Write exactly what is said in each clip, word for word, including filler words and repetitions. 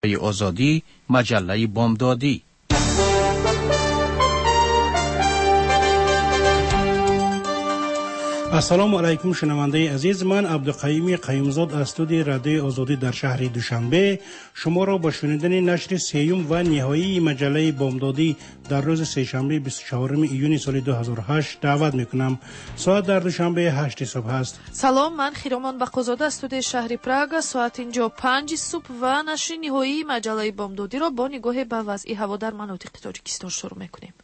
آزادی، مجله بامدادی. السلام علیکم شنونده عزیز، من عبدالقیوم قیومزاد از استودیوی رادیو آزادی در شهر دوشنبه شما را با شنیدن نشر سیوم و نهایی مجله بامدادی در روز سه‌شنبه بیست و چهارم ایون سال دو هزار و هشت دعوت میکنم. ساعت در دوشنبه هشت صبح است. سلام، من خیرامان بقازاده از استودیوی شهر پراگ. ساعت اینجا پنج صبح و نشر نهایی مجله بامدادی را با نگاه به وضع هوا در مناطق تاجیکستان شروع میکنیم.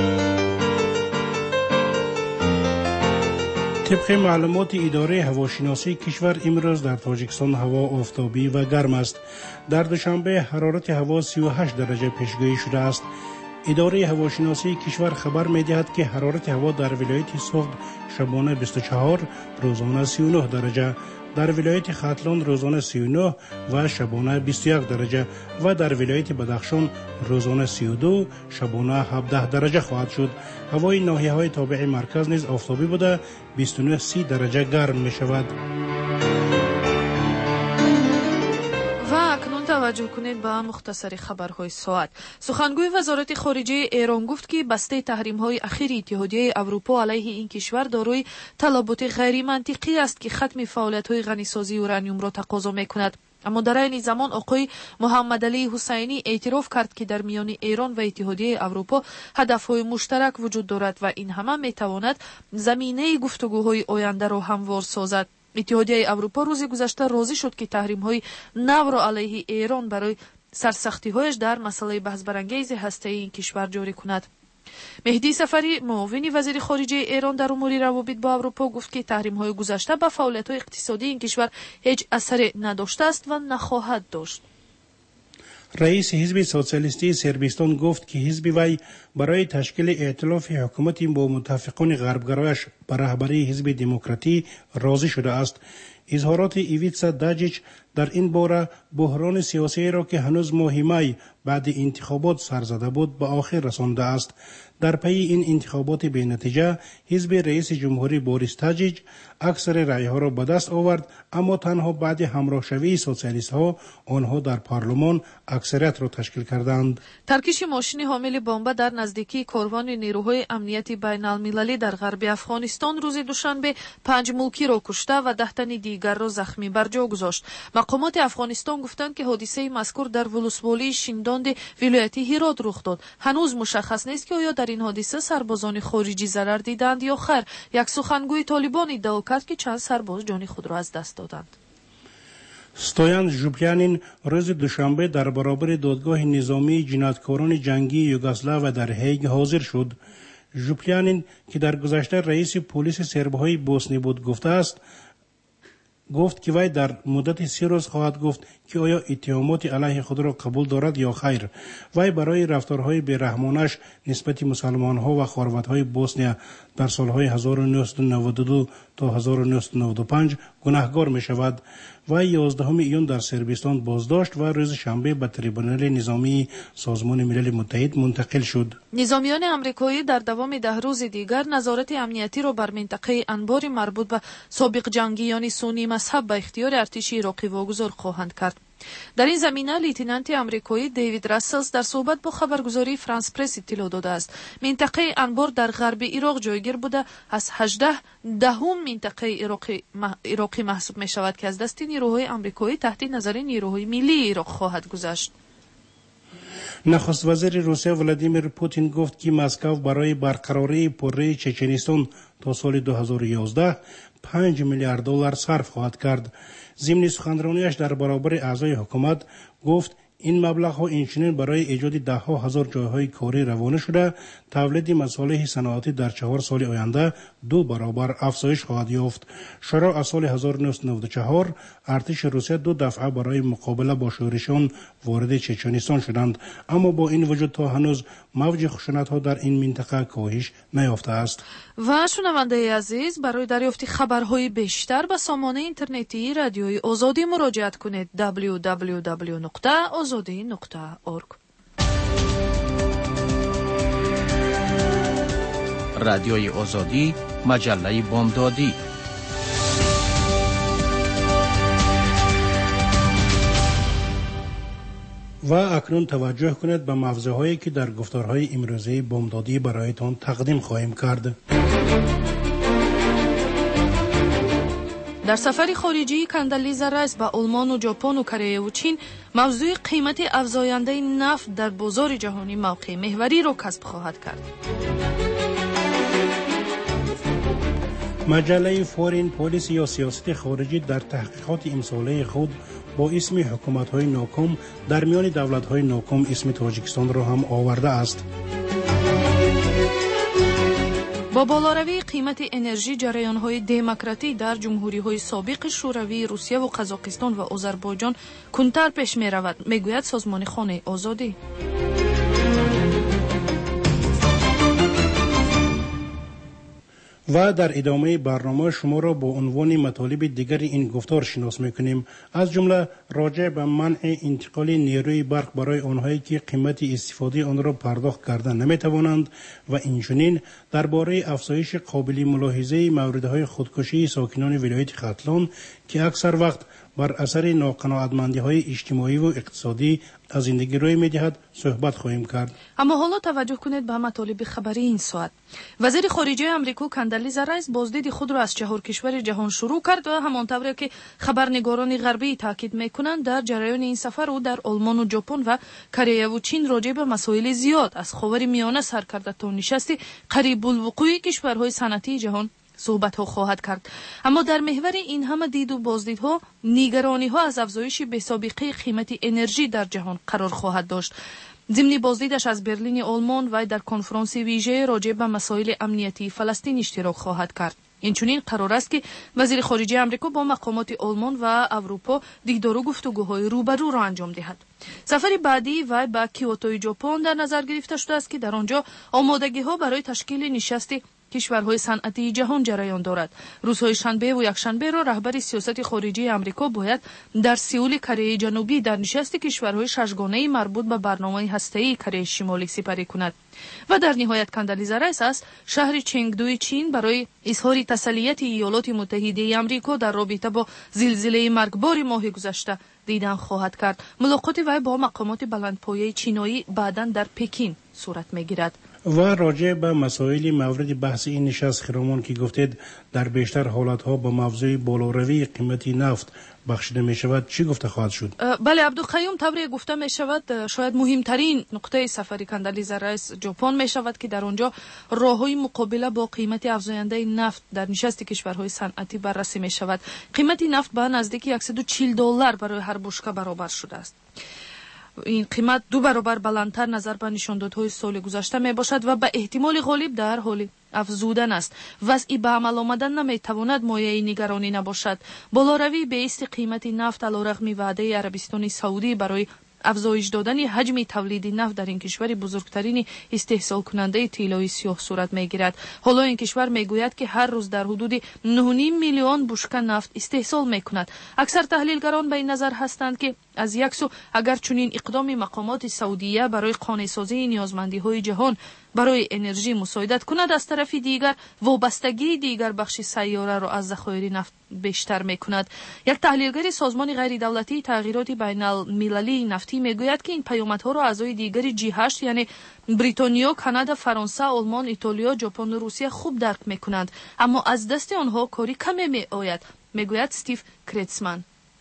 طبق معلومات اداره هواشناسی کشور امروز در تاجیکستان هوا آفتابی و گرم است. در دوشنبه حرارت هوا سی و هشت درجه پیشگویی شده است. اداره هواشناسی کشور خبر می‌دهد که حرارت هوا در ولایت سوخت شبانه بیست و چهار، روزانه سی و نه درجه، در ولایت ختلان روزانه سی و نه و شبانه بیست و یک درجه و در ولایت بدخشان روزانه سی و دو، شبانه هفده درجه خواهد شد. هوای ناحیه‌های تابع مرکز نیز آفتابی بوده بیست و نه سی درجه گرم می شود. توجه کنید به مختصر خبرهای ساعت. سخنگوی وزارت خارجه ایران گفت که بسته تحریم‌های اخیر اتحادیه اروپا علیه این کشور دارای تلابط غیر منطقی است که ختم فعالیت‌های غنیسازی یورانیوم را تقاضا می‌کند. اما در این زمان آقای محمد علی حسینی اعتراف کرد که در میان ایران و اتحادیه اروپا هدف‌های مشترک وجود دارد و این همه می‌تواند زمینه گفتگوهای آینده را هموار سازد. اتحادیه اروپا روز گذشته راضی شد که تحریم‌های نو را علیه ایران برای سرسختی‌هایش در مسئله بحث برانگیز هسته‌ای این کشور جاری کند. مهدی سفری، معاون وزیر خارجه ایران در امور روابط با اروپا، گفت که تحریم‌های گذشته به فعالیت‌های اقتصادی این کشور هیچ اثری نداشته است و نخواهد داشت. رئیس حزب سوسیالیستی صربستان گفت که حزب وی برای تشکیل ائتلاف حکومتی با متفقان غربگرایش به رهبری حزب دموکراتی راضی شده است. اظهارات ایویتسا داجیچ در این باره بحران سیاسی را که هنوز ماه می بعد انتخابات سر زده بود به آخر رسانده است. در پی این انتخابات بی نتیجه حزب رئیس جمهوری بوریس تاجیچ اکثر رأی‌ها را به دست آورد، اما تنها بعد همراه شوی سوسیالیست‌ها آنها در پارلمان اکثریت را تشکیل کردند. ترکیش ماشین حامل بمب در نزدیکی کاروان نیروهای امنیتی بین‌المللی در غرب افغانستان روز دوشنبه پنج ملکی را کشته و ده تن دیگر را زخمی بر جا گذاشت. مقامات افغانستان گفتند که حادثه مذکور در ولسوالی شینداند ولایت هرات رخ داد. هنوز مشخص نیست که آیا در این حادثه سربازان خارجی ضرر دیدند یا خیر. یک سخنگوی طالبان ادعا کرد که چند سرباز جان خود را از دست دادند. ستویان ژوپیانین روز دوشنبه در برابر دادگاه نظامی جنایتکاران جنگی یوگسلاو در هیگ حاضر شد. ژوپیانین که در گذشته رئیس پلیس سربهای بوسنی بود گفته است گفت که وی در مدت سی روز خواهد گفت که آیا اتهامات علیه خود را قبول دارد یا خیر. وی برای رفتارهای بی‌رحمانش نسبت مسلمان‌ها و خانواده‌های بوسنیا در سالهای هزار و نهصد و نود و دو تا هزار و نهصد و نود و پنج گناهکار می شود. وی یازدهم ایون در صربستان بازداشت و روز شنبه به تریبونال نظامی سازمان ملل متحد منتقل شد. نظامیان آمریکایی در دوام ده روز دیگر نظارت امنیتی را بر منطقه انبار مربوط به سابق جنگیان سنی مذهب به اختیار ارتش عراقی واگذار خواهند کرد. در این زمینه لیتنانت آمریکایی دیوید راسلز در صحبت با خبرگزاری فرانس پرس اطلاع داده است. منطقه انبار در غرب عراق جایگیر بوده از هجده دهم منطقه عراقی عراقی محسوب می شود که از دست نیروهای آمریکایی تحت نظر نیروهای ملی عراق خواهد گذشت. نخست وزیر روسیه ولادیمیر پوتین گفت که مسکو برای برقراری پروژه چچنستان تا سال دو هزار و یازده پنج میلیارد دلار صرف خواهد کرد. ضمن سخنرانیش در برابر اعضای حکومت گفت این مبلغ‌ها اینچنین برای ایجاد ده‌ها هزار جای‌های کاری روانه شده تولید مصالح صنعتی در چهار سال آینده دو برابر افزایش خواهد یافت. شورا از سال هزار و نهصد و نود و چهار ارتش روسیه دو دفعه برای مقابله با شورشیان وارد چچنستان شدند، اما با این وجود تا هنوز موج خشونت‌ها در این منطقه کاهش نیافته است. و شنونده عزیز، برای دریافت خبرهای بیشتر به سامانه اینترنتی رادیوی آزادی مراجعت کنید دبلیو دبلیو دبلیو نقطه آزادی نقطه اورگ. رادیوی آزادی، مجله بامدادی. و اکنون توجه کنید به موضوعهایی که در گفتارهای امروزی بامدادی برایتان تقدیم خواهیم کرد. در سفر خارجی کاندالیزا رایس به آلمان و ژاپن و کره و چین موضوع قیمت افزاینده نفت در بازار جهانی موقع محوری را کسب خواهد کرد. مجله فورین پالیسی یا سیاست خارجی در تحقیقات امساله خود با اسم حکومت‌های ناکام در میان دولت‌های ناکام اسم تاجیکستان را هم آورده است. با بالاروی قیمت انرژی جریان‌های دموکراتی در جمهوری‌های سابق شوروی، روسیه و قزاقستان و آذربایجان کنتر پیش می‌رود، می‌گوید سازمان خانه آزادی. و در ادامه برنامه شما را با عنوان مطالب دیگر این گفتار شناس می‌کنیم، از جمله راجع به منع انتقال نیروی برق برای آنهایی که قیمت استفاده آن را پرداخت کردن نمی‌توانند و اینچنین درباره افزایش قابل ملاحظه موردهای خودکشی ساکنان ولایت ختلان که اکثر وقت بر اثر ناقناعتمندی‌های اجتماعی و اقتصادی از زندگی روی می‌دهد صحبت خواهیم کرد. اما حالا توجه کنید به مطالب خبری این ساعت. وزیر خارجه آمریکا کاندالیزا رایس بازدید خود را از چهار کشور جهان شروع کرد و همانطور که خبرنگاران غربی تاکید می‌کنند در جریان این سفر او در آلمان و ژاپن و کره و چین راجع به مسائل زیاد از خاورمیانه سر کرده تا نشست قریب الوقوع کشورهای صنعتی جهان صحبت ها خواهد کرد. اما در محور این همه دید و بازدیدها نگرانی ها از افزایش بی‌سابقه قیمت انرژی در جهان قرار خواهد داشت. ضمن بازدیدش از برلین آلمان و در کنفرانس ویژه راجع به مسائل امنیتی فلسطین اشتراک خواهد کرد. اینچنین قرار است که وزیر خارجه آمریکا با مقامات آلمان و اروپا دیدار و گفتگوهای روبرو را انجام دهد. سفر بعدی و به کیوتو ژاپن در نظر گرفته شده است که در آنجا آمادگی ها برای تشکیل نشست کشورهای صنعتی جهان جریان دارد. روزهای شنبه و یکشنبه را رهبر سیاست خارجی آمریکا باید در سئول کره جنوبی در نشست کشورهای ششگانه مربوط به برنامه هسته‌ای کره شمالی سپری کند. و در نهایت کاندالیزا رایس از شهر چنگدوی چین برای اظهار تسلیت ایالات متحده آمریکا در رابطه با زلزله مرگبار ماه گذشته دیدن خواهد کرد. ملاقات وی با مقامات بلندپایه چینایی بعداً در پکین صورت می‌گیرد. و راجع به مسائل مورد بحث این نشست خرامان که گفتید در بیشتر حالتها با موضوع بالاروی قیمت نفت بخشیده می شود چی گفته خواهد شد؟ بله عبدالقیوم، طوری گفته می شود شاید مهمترین نقطه سفر کاندالیزا رایس ژاپن می شود که در آنجا راههای مقابله با قیمت افزاینده نفت در نشست کشورهای صنعتی بررسی می شود. قیمت نفت به نزدیک صد و چهل دلار برای هر بشکه برابر شده است. این قیمت دو برابر بلندتر نظر به نشاندادهای سال گذشته می باشد و به احتمال غالب در حال افزودن است. وضعی به عمل آمدن نمی تواند مایه نگرانی نباشد. بالاروی به است قیمت نفت علیرغم وعده عربستان سعودی برای افزایش دادن حجم تولید نفت در این کشور بزرگترین استحصال کننده طلای سیاه صورت میگیرد. حالا این کشور میگوید که هر روز در حدود نه و نیم میلیون بشکه نفت استحصال میکند. اکثر تحلیلگران به این نظر هستند که از یک سو اگر چنین اقدام مقامات سعودیه برای قانع سازی نیازمندی های جهان برای انرژی مساعدت کند، از طرف دیگر وابستگی دیگر بخش سیاره را از ذخایر نفت بیشتر میکند. یک تحلیلگر سازمان غیر دولتی تغییرات بین المللی نفتی میگوید که این پیامدها را اعضای دیگر جی هشت یعنی بریتانیا، کانادا، فرانسه، آلمان، ایتالیا، ژاپن و روسیه خوب درک میکنند، اما از دست آنها کاری کمی میآید، میگوید استیو کرتسمن.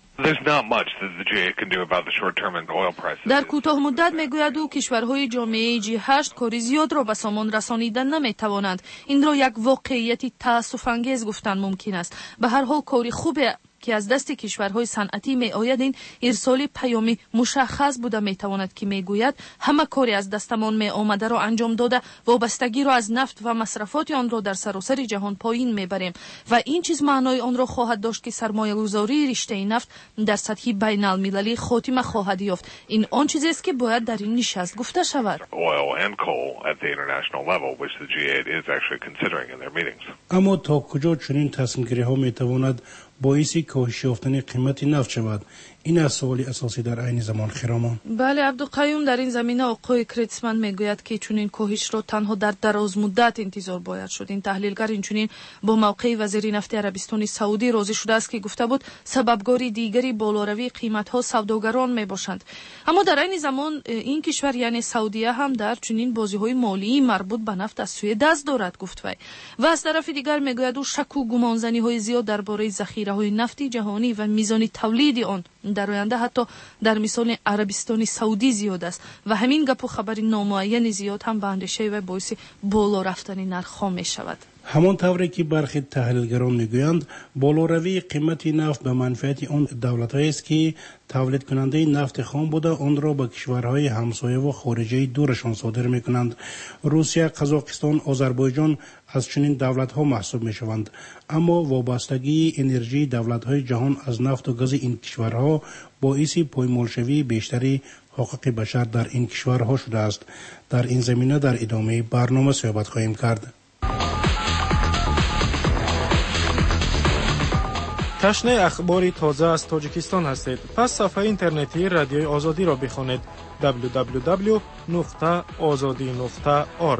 در کوتاه مدت میگوید او کشورهای جامعه جی هشت کاری زیاد را به سامان رسانیدن نمیتوانند. این را یک واقعیت تأسف انگیز گفتن ممکن است. به هر حال کاری خوبه که از دست کشورهای صنعتی می آید این ارسال پیامی مشخص بوده می تواند که می گوید همه کاری از دستمان می آمده را انجام داده، وابستگی را از نفت و مصرفات آن را در سراسر جهان پایین می بریم و این چیز معنای آن را خواهد داشت که سرمایه گذاری رشته نفت در سطح بین المللی خاتمه خواهد یافت. این آن چیزی است که باید در این نشست گفته شود. اما تا کجا چنین تصمیم گیری ها می تواند باعث کاهش یافتن قیمت نفت شود؟ این از سوالی اساسی در عین زمان خرامان. بله عبدالقیوم، در این زمینه آقای کریتسمن میگوید که چنین کاهش را تنها در دراز مدت انتظار باید شد. این تحلیلگر اینچنین با موقع وزیر نفت عربستان سعودی راضی شده است که گفته بود سببگاری دیگری بالاروی قیمت ها سوداگران می باشند. اما در عین زمان این کشور یعنی سعودیه هم در چنین بازی های مالی مربوط به نفت از سوی دست دارد گفت وی. و از طرف دیگر میگوید او شک و گمانزنی های زیاد درباره ذخیره های نفتی جهانی و میزان تولید آن در آینده حتی در مثال عربستان سعودی زیاد است و همین گپ و خبر نامعین زیاد هم به اندیشه و باعث بالا رفتن نرخ ها می شود. همان طوری که برخی تحلیلگران میگویند بالاروی قیمت نفت به منفعت آن دولت‌هایی است که تولید کننده نفت خام بوده آن را به کشورهای همسایه و خارجی دورشان صادر میکنند. روسیه، قزاقستان، آذربایجان از چنین دولت‌ها محسوب میشوند. اما وابستگی انرژی دولت‌های جهان از نفت و گاز این کشورها باعث پایمالشوی بیشتری حقوق بشر در این کشورها شده است. در این زمینه در ادامه برنامه صحبت خواهیم کرد. تشنه اخباری تازه از تاجیکستان هستید. پس صفحه اینترنتی رادیوی آزادی را بخوانید دبلیو دبلیو دبلیو نقطه آزادی نقطه اورگ.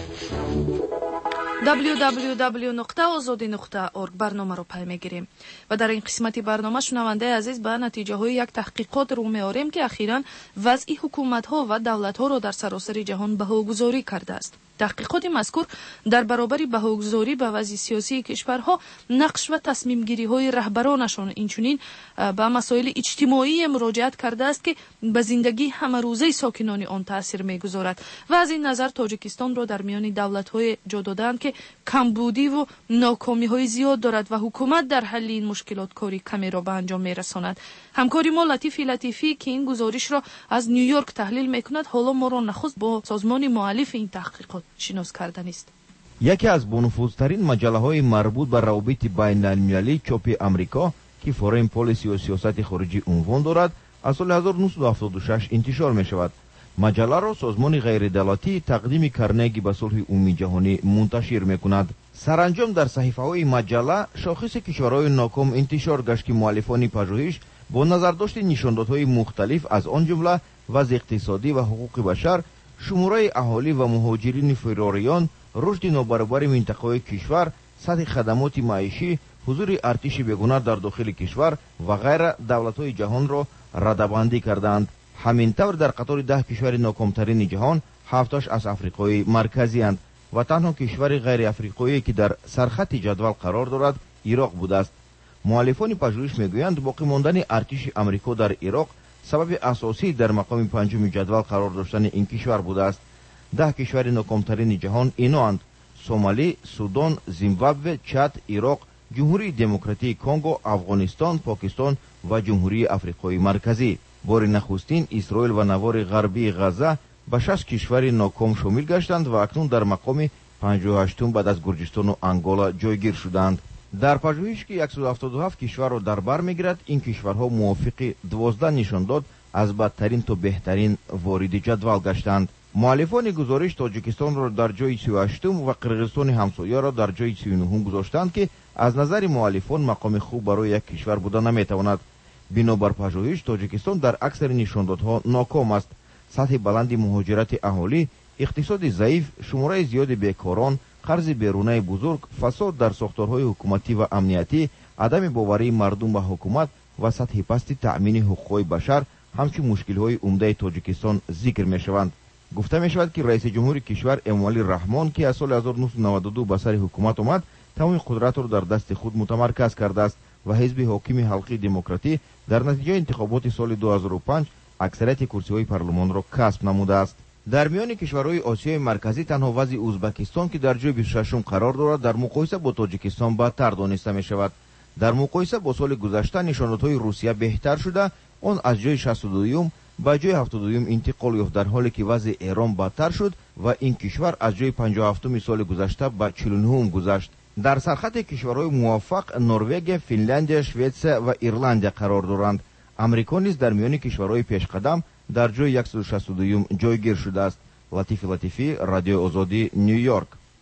دبلیو دبلیو دبلیو نقطه آزادی نقطه اورگ برنامه رو پی میگیریم و در این قسمت برنامه شنونده عزیز به نتیجه های یک تحقیقات رو میاریم که اخیراً وضع حکومت ها و دولت ها رو در سراسر جهان بهاگذاری کرده است. تحقیقات مذکور در برابر بهاگذاری به وضع سیاسی کشورها نقش و تصمیم گیری های رهبرانشان اینچنین به مسائل اجتماعی مراجعت کرده است که به زندگی همه روزه ساکنان آن تاثیر میگذارد و از این نظر تاجیکستان را در میان دولت های جا دادند که کمبودی و ناکامی های زیاد دارد و حکومت در حل این مشکلات کاری کمی را به انجام میرساند. همکاری ما لطیفی لطیفی که این گزارش را از نیویورک تحلیل میکند حالا ما را نخست با سازمان مؤلف این تحقیقات شناس کردن است. یکی از بنفوذترین مجله‌های مربوط به روابط بین المللی چاپ امریکا که فورین پالیسی و سیاست خارجی عنوان دارد از سال هزار و نهصد و هفتاد و شش انتشار می شود. مجله را سازمان غیر دولتی تقدیم کرنگی به صلح عمومی جهانی منتشر می کند. سرانجام در صحیفه های مجله شاخص کشورهای ناکام انتشار گشت که مؤلفان پژوهش با نظرداشت نشاندادهای مختلف از آن جمله وضع اقتصادی و حقوق بشر، شماره اهالی و مهاجرین فراریان، رشد نابرابر منطقه کشور، سطح خدمات معیشی، حضور ارتش بیگانه در داخل کشور و غیره دولت‌های جهان را رده‌بندی کردند. همین طور در قطار ده کشور ناکامترین جهان هفتش از افریقای مرکزی اند و تنها کشور غیر افریقایی که در سرخط جدول قرار دارد عراق بوده است. مؤلفان پژوهش میگویند باقی ماندن ارتش امریکا در عراق سبب اساسی در مقام پنجم جدول قرار داشتن این کشور بوده است. ده کشور ناکامترین جهان ایناند: سومالی، سودان، زیمبابوه، چاد، عراق، جمهوری دموکراتیک کنگو، افغانستان، پاکستان و جمهوری افریقای مرکزی. بار نخستین اسرائیل و نوار غربی غزه به شش کشور ناکام شامل گشتند و اکنون در مقام پنجاه و هشتم بعد از گرجستان و انگولا جایگیر شدند. در پژوهش که صد و هفتاد و هفت کشور را در بر میگیرد، این کشورها موافق دوازده نشان داد از بدترین تا بهترین وارد جدول گشتند. مؤلفان گزارش تاجیکستان را در جای سی و هشتم و قرقیزستان همسایه را در جای سی و نهم گذاشتند که از نظر مؤلفان مقام خوب برای یک کشور بوده نمیتواند. بنابر پژوهش تاجیکستان در اکثر نشاندادها ناکام است. سطح بلند مهاجرت اهالی، اقتصاد ضعیف، شماره زیاد بیکاران، قرض بیرونی بزرگ، فساد در ساختارهای حکومتی و امنیتی، عدم باوری مردم به حکومت و سطح پست تأمین حقوق بشر همچون مشکل‌های عمده تاجیکستان ذکر می‌شوند. گفته می‌شود که رئیس جمهور کشور امومالی رحمان که از سال هزار و نهصد و نود و دو به سر حکومت آمد، تمام قدرت را در دست خود متمرکز کرده است و حزب حاکم حلقه دموکراتی در نتیجه انتخابات سال دو هزار و پنج اکثریت کرسی‌های پارلمان را کسب نموده است. در میان کشورهای آسیای مرکزی تنها وضع ازبکستان که در جای بیست و ششم قرار دارد در مقایسه با تاجیکستان بدتر دانسته می‌شود. در مقایسه با سال گذشته نشانات‌های روسیه بهتر شده، آن از جای شصت و دوم به جای هفتاد و دوم انتقال یافت، در حالی که وضع ایران بدتر شد و این کشور از جای پنجاه و هفتم سال گذشته به چهل و نهم گذشت. در سرخط کشورهای موفق نروژ، فنلاند، سوئد و ایرلند قرار دارند. امریکا نیز در میان کشورهای پیشقدم در جای صد و شصت و دو جایگیر شده است. لطیفی لطیفی، رادیو آزادی، نیویورک.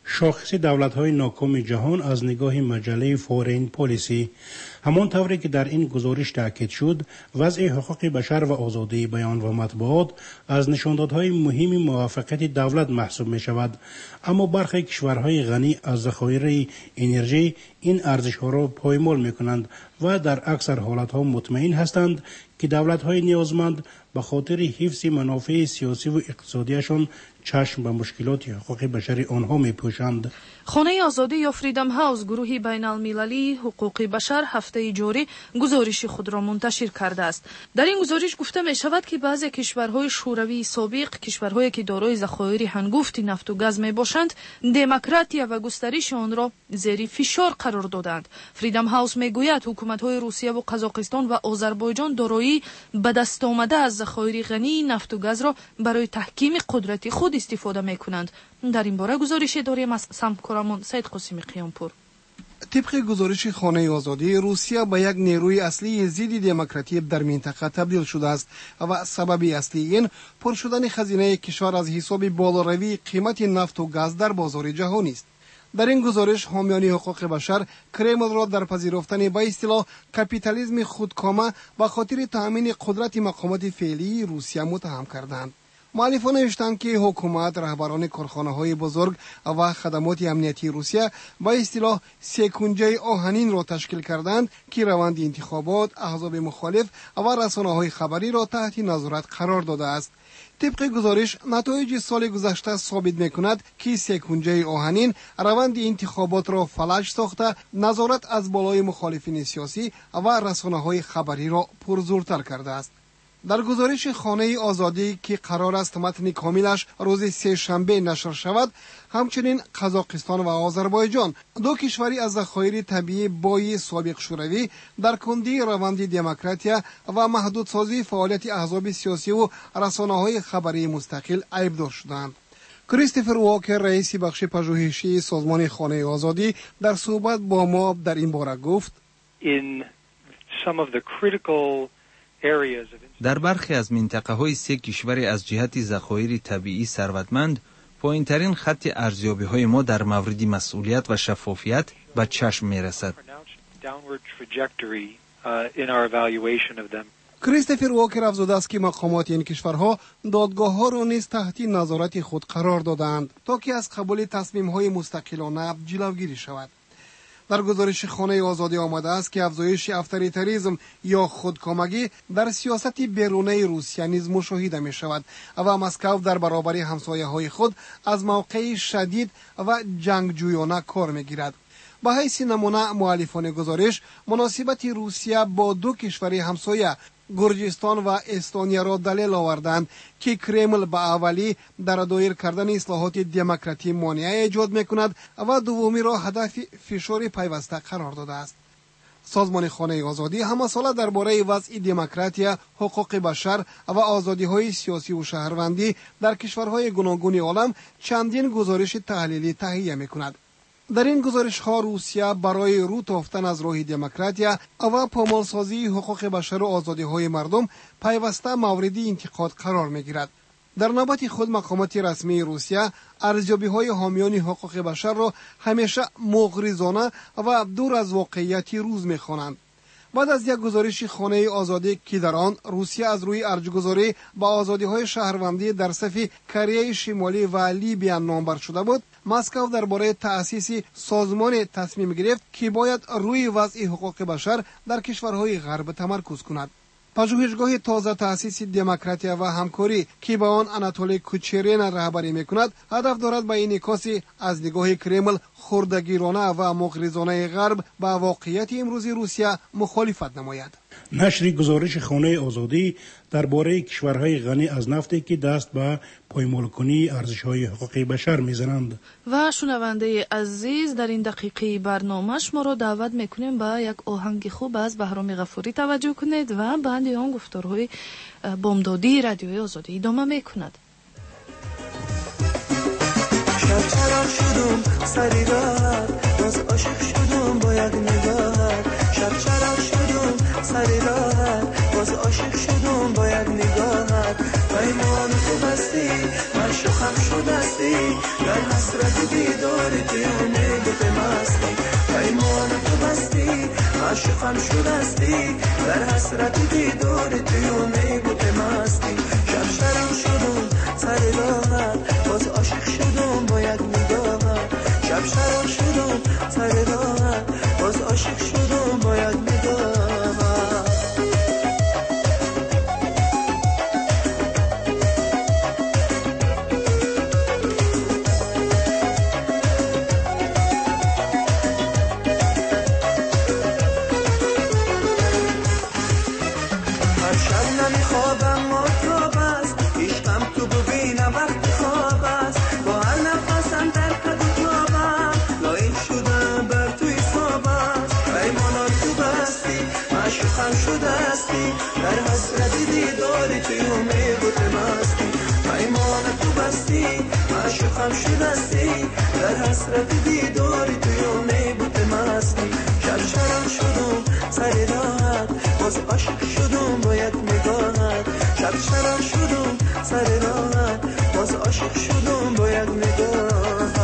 شاخص دولت‌های ناکام جهان از نگاه مجله فورین پالیسی. همان طوری که در این گزارش تاکید شد، وضع حقوق بشر و آزادی بیان و مطبوعات از نشاندادهای مهم موفقیت دولت محسوب می شود. اما برخی کشورهای غنی از ذخایر انرژی این ارزش‌ها را پایمال می کنند و در اکثر حالت‌ها مطمئن هستند که دولت‌های نیازمند به خاطر حفظ منافع سیاسی و اقتصادیشان چشم به مشکلات حقوق بشری آنها می پوشند. خانه آزادی یا فریدم هاوس گروهی بین المللی حقوق بشر هفته جاری گزارش خود را منتشر کرده است. در این گزارش گفته می شود که بعضی کشورهای شوروی سابق، کشورهایی که دارای ذخایر هنگفت نفت و گاز می باشند، دموکراتیا و گسترش آن را زیر فشار قرار دادند. فریدم هاوس می گوید حکومت‌های روسیه و قزاقستان و آذربایجان دارایی به دست آمده از ذخایر غنی نفت و گاز را برای تحکیم قدرت خود استفاده می کنند. در این باره گزارش داریم از سمکرامون سید قاسمی قیامپور. طبق گزارش خانه آزادی، روسیه به یک نیروی اصلی ضد دموکراتی در منطقه تبدیل شده است و سبب اصلی این پر شدن خزینه کشور از حساب بالاروی قیمت نفت و گاز در بازار جهانی است. در این گزارش حامیان حقوق بشر کرمل را در پذیرفتن به اصطلاح کاپیتالیسم خودکامه به خاطر تامین قدرت مقامات فعلی روسیه متهم کردند. مؤلفان نوشتند که حکومت رهبران کارخانه‌های بزرگ و خدمات امنیتی روسیه با اصطلاح سه کنجه آهنین را تشکیل کردند که روند انتخابات، احزاب مخالف و رسانه‌های خبری را تحت نظارت قرار داده است. طبق گزارش نتایج سال گذشته ثابت می‌کند که سه کنجه آهنین روند انتخابات را فلج ساخته، نظارت از بالای مخالفین سیاسی و رسانه‌های خبری را پرزورتر کرده است. در گزارش خانه آزادی که قرار است متن کاملش روز سه شنبه نشر شود، همچنین قزاقستان و آذربایجان، دو کشوری از ذخایر طبیعی بای سابق شوروی، در کندی روند دموکراتیا و محدودسازی فعالیت احزاب سیاسی و رسانه‌های خبری مستقل عیبدار شدند. کریستوفر واکر، رئیس بخش پژوهشی سازمان خانه آزادی، در صحبت با ما در این باره گفت: In some of the critical در برخی از منطقه های سه کشور از جهت ذخایر طبیعی ثروتمند، پایین ترین خط ارزیابی های ما در مورد مسئولیت و شفافیت به چشم می رسد. کریستوفر واکر افزوده است که مقامات این کشورها دادگاه ها را نیز تحت نظارت خود قرار دادند تا که از قبول تصمیم های مستقلانه جلوگیری شود. در گزارش خانه آزادی آمده است که افزایش افراطیسم یا خودکامگی در سیاست بیرونی روسیه نیز مشاهده می شود و مسکو در برابر همسایه های خود از موقع شدید و جنگجویانه کار می گیرد. به حیث نمونه مؤلفان گزارش مناسبت روسیه با دو کشور همسایه گرجستان و استونیا را دلیل آوردند که کرمل به اولی در دایر کردن اصلاحات دموکراتی مانع ایجاد میکند و دومی را هدف فشار پیوسته قرار داده است. سازمان خانه آزادی همه ساله درباره وضع دموکراتیا، حقوق بشر و آزادی‌های سیاسی و شهروندی در کشورهای گوناگون عالم چندین گزارش تحلیلی تهیه میکند. در این گزارش ها روسیه برای رو تافتن از راه دموکراتیا و پامالسازی حقوق بشر و آزادی های مردم پیوسته مورد انتقاد قرار می گیرد. در نوبت خود مقامات رسمی روسیه ارزیابی های حامیان حقوق بشر را همیشه مغرضانه و دور از واقعیت روز می خوانند. بعد از یک گزارش خانه آزادی که در آن روسیه از روی ارجگذاری با آزادی‌های شهروندی در صف کره شمالی و لیبیا نامبر شده بود، مسکو درباره تأسیس سازمان تصمیم گرفت که باید روی وضع حقوق بشر در کشورهای غرب تمرکز کند. پژوهشگاه تازه تأسیس دموکراتیا و همکاری که با آن آناتولی کوچرین رهبری میکند، هدف دارد به انعکاس از نگاه کرمل خردگیرانه و مغرضانه غرب با واقعیت امروزی روسیه مخالفت نماید. نشر گزارش خانه آزادی درباره کشورهای غنی از نفتی که دست به پایمالکنی ارزش‌های حقوق بشر میزنند. و شنونده عزیز، در این دقیقه برنامه‌اش ما را دعوت میکنیم به یک آهنگ خوب از بهرام غفوری توجه کنید و بعد آن گفتارهای بامدادی رادیوی آزادی ادامه میکند. شب چراغ شدم سری راحت، باز عاشق شدم با یک نگاهت. شب چراغ شدم سری راحت، باز عاشق شدم با یک نگاهت. پیمان تو بستی مشوقم شدستی در حسرت دیدار دیونه بوده مستی پیمان تو بستی مشوقم شدستی در حسرت دیدار دیونه بوده مستی شب شرم شدم سر راحت باز عاشق شدم با یک نگاهت شب شرم شدم سر راحت باز عاشق شدم با یک نگاهت در حسرت دیداری توی میبوت مستی پیمان تو بستی معشوقم شدستی در حسرت دیداری توی میبوت مستی شب شرم شدم سر راحت باز عاشق شدم با یک نگاهت شب شرم شدم سر راحت باز عاشق شدم با یک نگاهت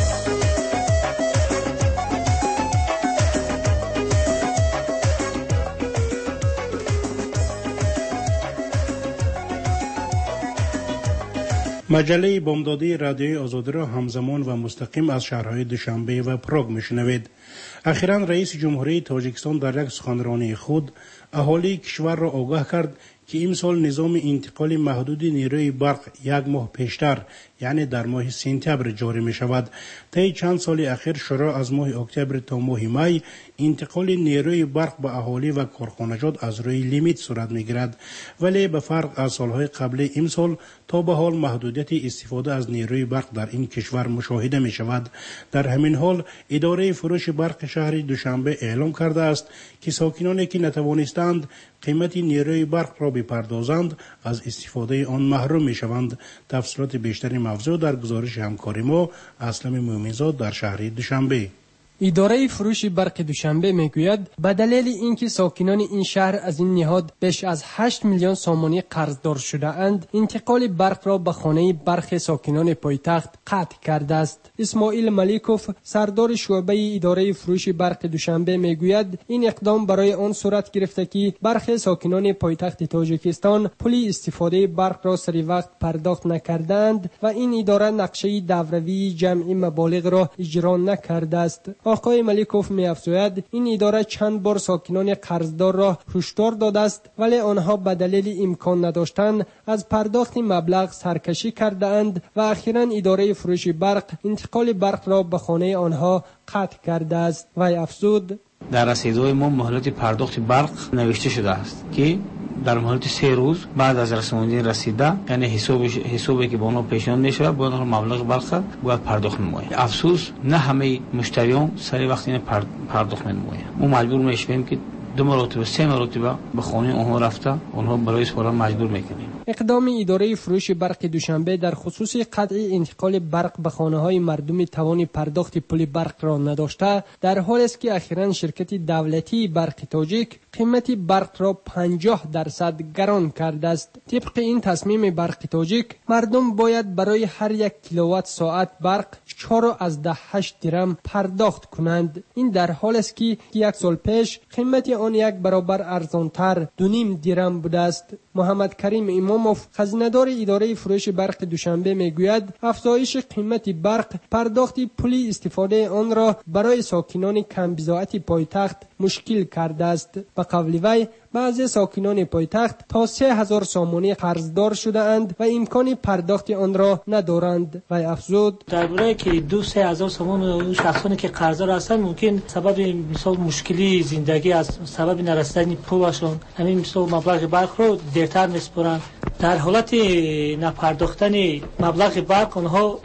مجله بامدادی رادیوی آزادی را همزمان و مستقیم از شهرهای دوشنبه و پراگ میشنوید. اخیراً رئیس جمهوری تاجیکستان در یک سخنرانی خود اهالی کشور را آگاه کرد که امسال نظام انتقال محدود نیروی برق یک ماه پیشتر یعنی در ماه سپتامبر جاری می شود. طی چند سال اخیر شروع از ماه اکتبر تا ماه می انتقال نیروی برق به اهالی و کارخانجات از روی لیمیت صورت می گیرد، ولی به فرق از سالهای قبل امسال تا به حال محدودیت استفاده از نیروی برق در این کشور مشاهده می شود. در همین حال اداره فروش برق شهر دوشنبه اعلام کرده است که ساکنانی که نتوانستند قیمت نیروی برق را بپردازند از استفاده آن محروم می شوند. تفصیلات بیشتری موضوع در گزارش همکاری ما اسلم مومنزاد در شهر دوشنبه. اداره فروش برق دوشنبه میگوید به دلیل اینکه ساکنان این شهر از این نهاد بیش از هشت میلیون سامانی قرضدار شده اند، انتقال برق را به خانه برق ساکنان پایتخت قطع کرده است. اسماعیل ملیکوف سردار شعبه اداره فروش برق دوشنبه میگوید این اقدام برای آن صورت گرفته که برخی ساکنان پایتخت تاجیکستان پول استفاده برق را سری وقت پرداخت نکردند و این اداره نقشه دوروی جمع مبالغ را اجرا نکرده است. آقای ملیکوف می افزاید این اداره چند بار ساکنان قرضدار را هشدار داده است، ولی آنها به دلیل امکان نداشتن از پرداخت مبلغ سرکشی کرده اند و اخیراً اداره فروش برق انتقال برق را به خانه آنها قطع کرده است. وی افزود در رسیدهای ما مهلت پرداخت برق نوشته شده است که در مهلت سه روز بعد از رسانیدن رسیده، یعنی حساب حسابی که با آنها پیشنهاد می‌شود باید مبلغ برق باید پرداخت نمایند. افسوس نه همه مشتریان سری وقت این پرداخت نمایند. ما مجبور میشیم که دو مرتبه سه مرتبه به خانه آنها رفته آنها برای سپارا مجبور میکنیم. اقدام اداره فروش برق دوشنبه در خصوص قطع انتقال برق به خانه‌های مردم توان پرداخت پول برق را نداشته، در حالی است که اخیراً شرکت دولتی برق تاجیک قیمت برق را پنجاه درصد گران کرده است. طبق این تصمیم برق تاجیک مردم باید برای هر یک کیلووات ساعت برق چهار از ده هشت درم پرداخت کنند. این در حالی است که یک سال پیش قیمت آن یک برابر ارزانتر دو نیم درم بوده است. محمد کریم اماموف خزیندار اداره فروش برق دوشنبه میگوید افزایش قیمت برق پرداخت پول استفاده آن را برای ساکنان کم بضاعت پایتخت مشکل کرده است. به قول وی بعضی ساکنان پایتخت تا سه هزار سامانی قرضدار شده اند و امکان پرداخت آن را ندارند. و افزود درباره که دو سه هزار سامان اون شخصانی که قرضدار هستند ممکن سبب مثال مشکلی زندگی از سبب نرسیدن پولشون همین مثال مبلغ برق رو دیرتر میسپرند. در حالت نپرداختن مبلغ برق آنها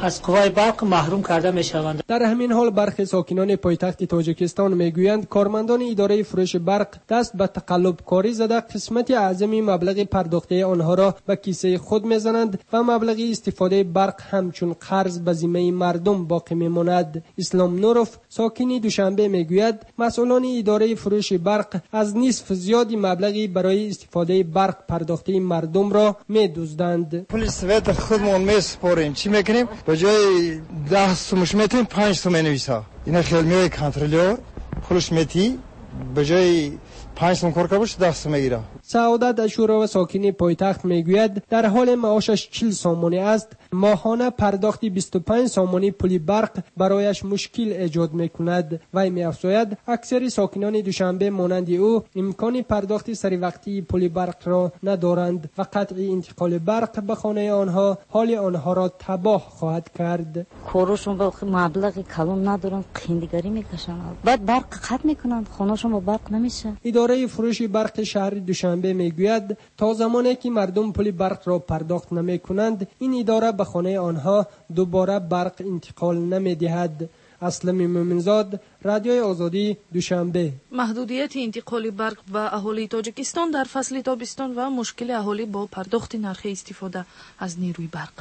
از قوای برق محروم کرده میشوند. در همین حال برخی ساکنان پایتخت تاجیکستان میگویند کارمندان اداره فروش برق دست به تقلب کاری زده قسمت اعظمی مبلغ پرداخته آنها را به کیسه خود میزنند و مبلغ استفاده برق همچون قرض به ذمه مردم باقی میماند. اسلام نوروف ساکن دوشنبه میگوید مسئولان اداره فروش برق از نصف زیادی مبلغی برای استفاده برق پرداخته مردم را میدزدند. پول سویت خودمون میسپاریم، چی میکنیم؟ به جای ده سومش میتونیم پنج سوم مینویسه. اینا خیلی میوه کنترلور خودش میتی به جای پنج سوم کار کبوش ده سوم میگیره. سعادت اشورا و ساکن پایتخت میگوید در حال معاشش چهل سامانی است، ماهانه پرداخت بیست و پنج سامانی پول برق برایش مشکل ایجاد میکند. وی میافزاید اکثر ساکنان دوشنبه مانند او امکان پرداخت سری وقتی پول برق را ندارند و قطع انتقال برق به خانه آنها حال آنها را تباه خواهد کرد. کارشون با مبلغ کلان ندارن، خندگاری میکشن، بعد برق قطع میکنند، خانهشون با برق نمیشه. اداره فروش برق شهر دوشنبه میگوید تا زمانی که مردم پول برق را پرداخت نمی کنند این اداره به خانه آنها دوباره برق انتقال نمی دهد. اسلم مومنزاد، رادیوی آزادی، دوشنبه. محدودیت انتقال برق و اهالی تاجیکستان در فصل تابستان و مشکل اهالی با پرداخت نرخ استفاده از نیروی برق.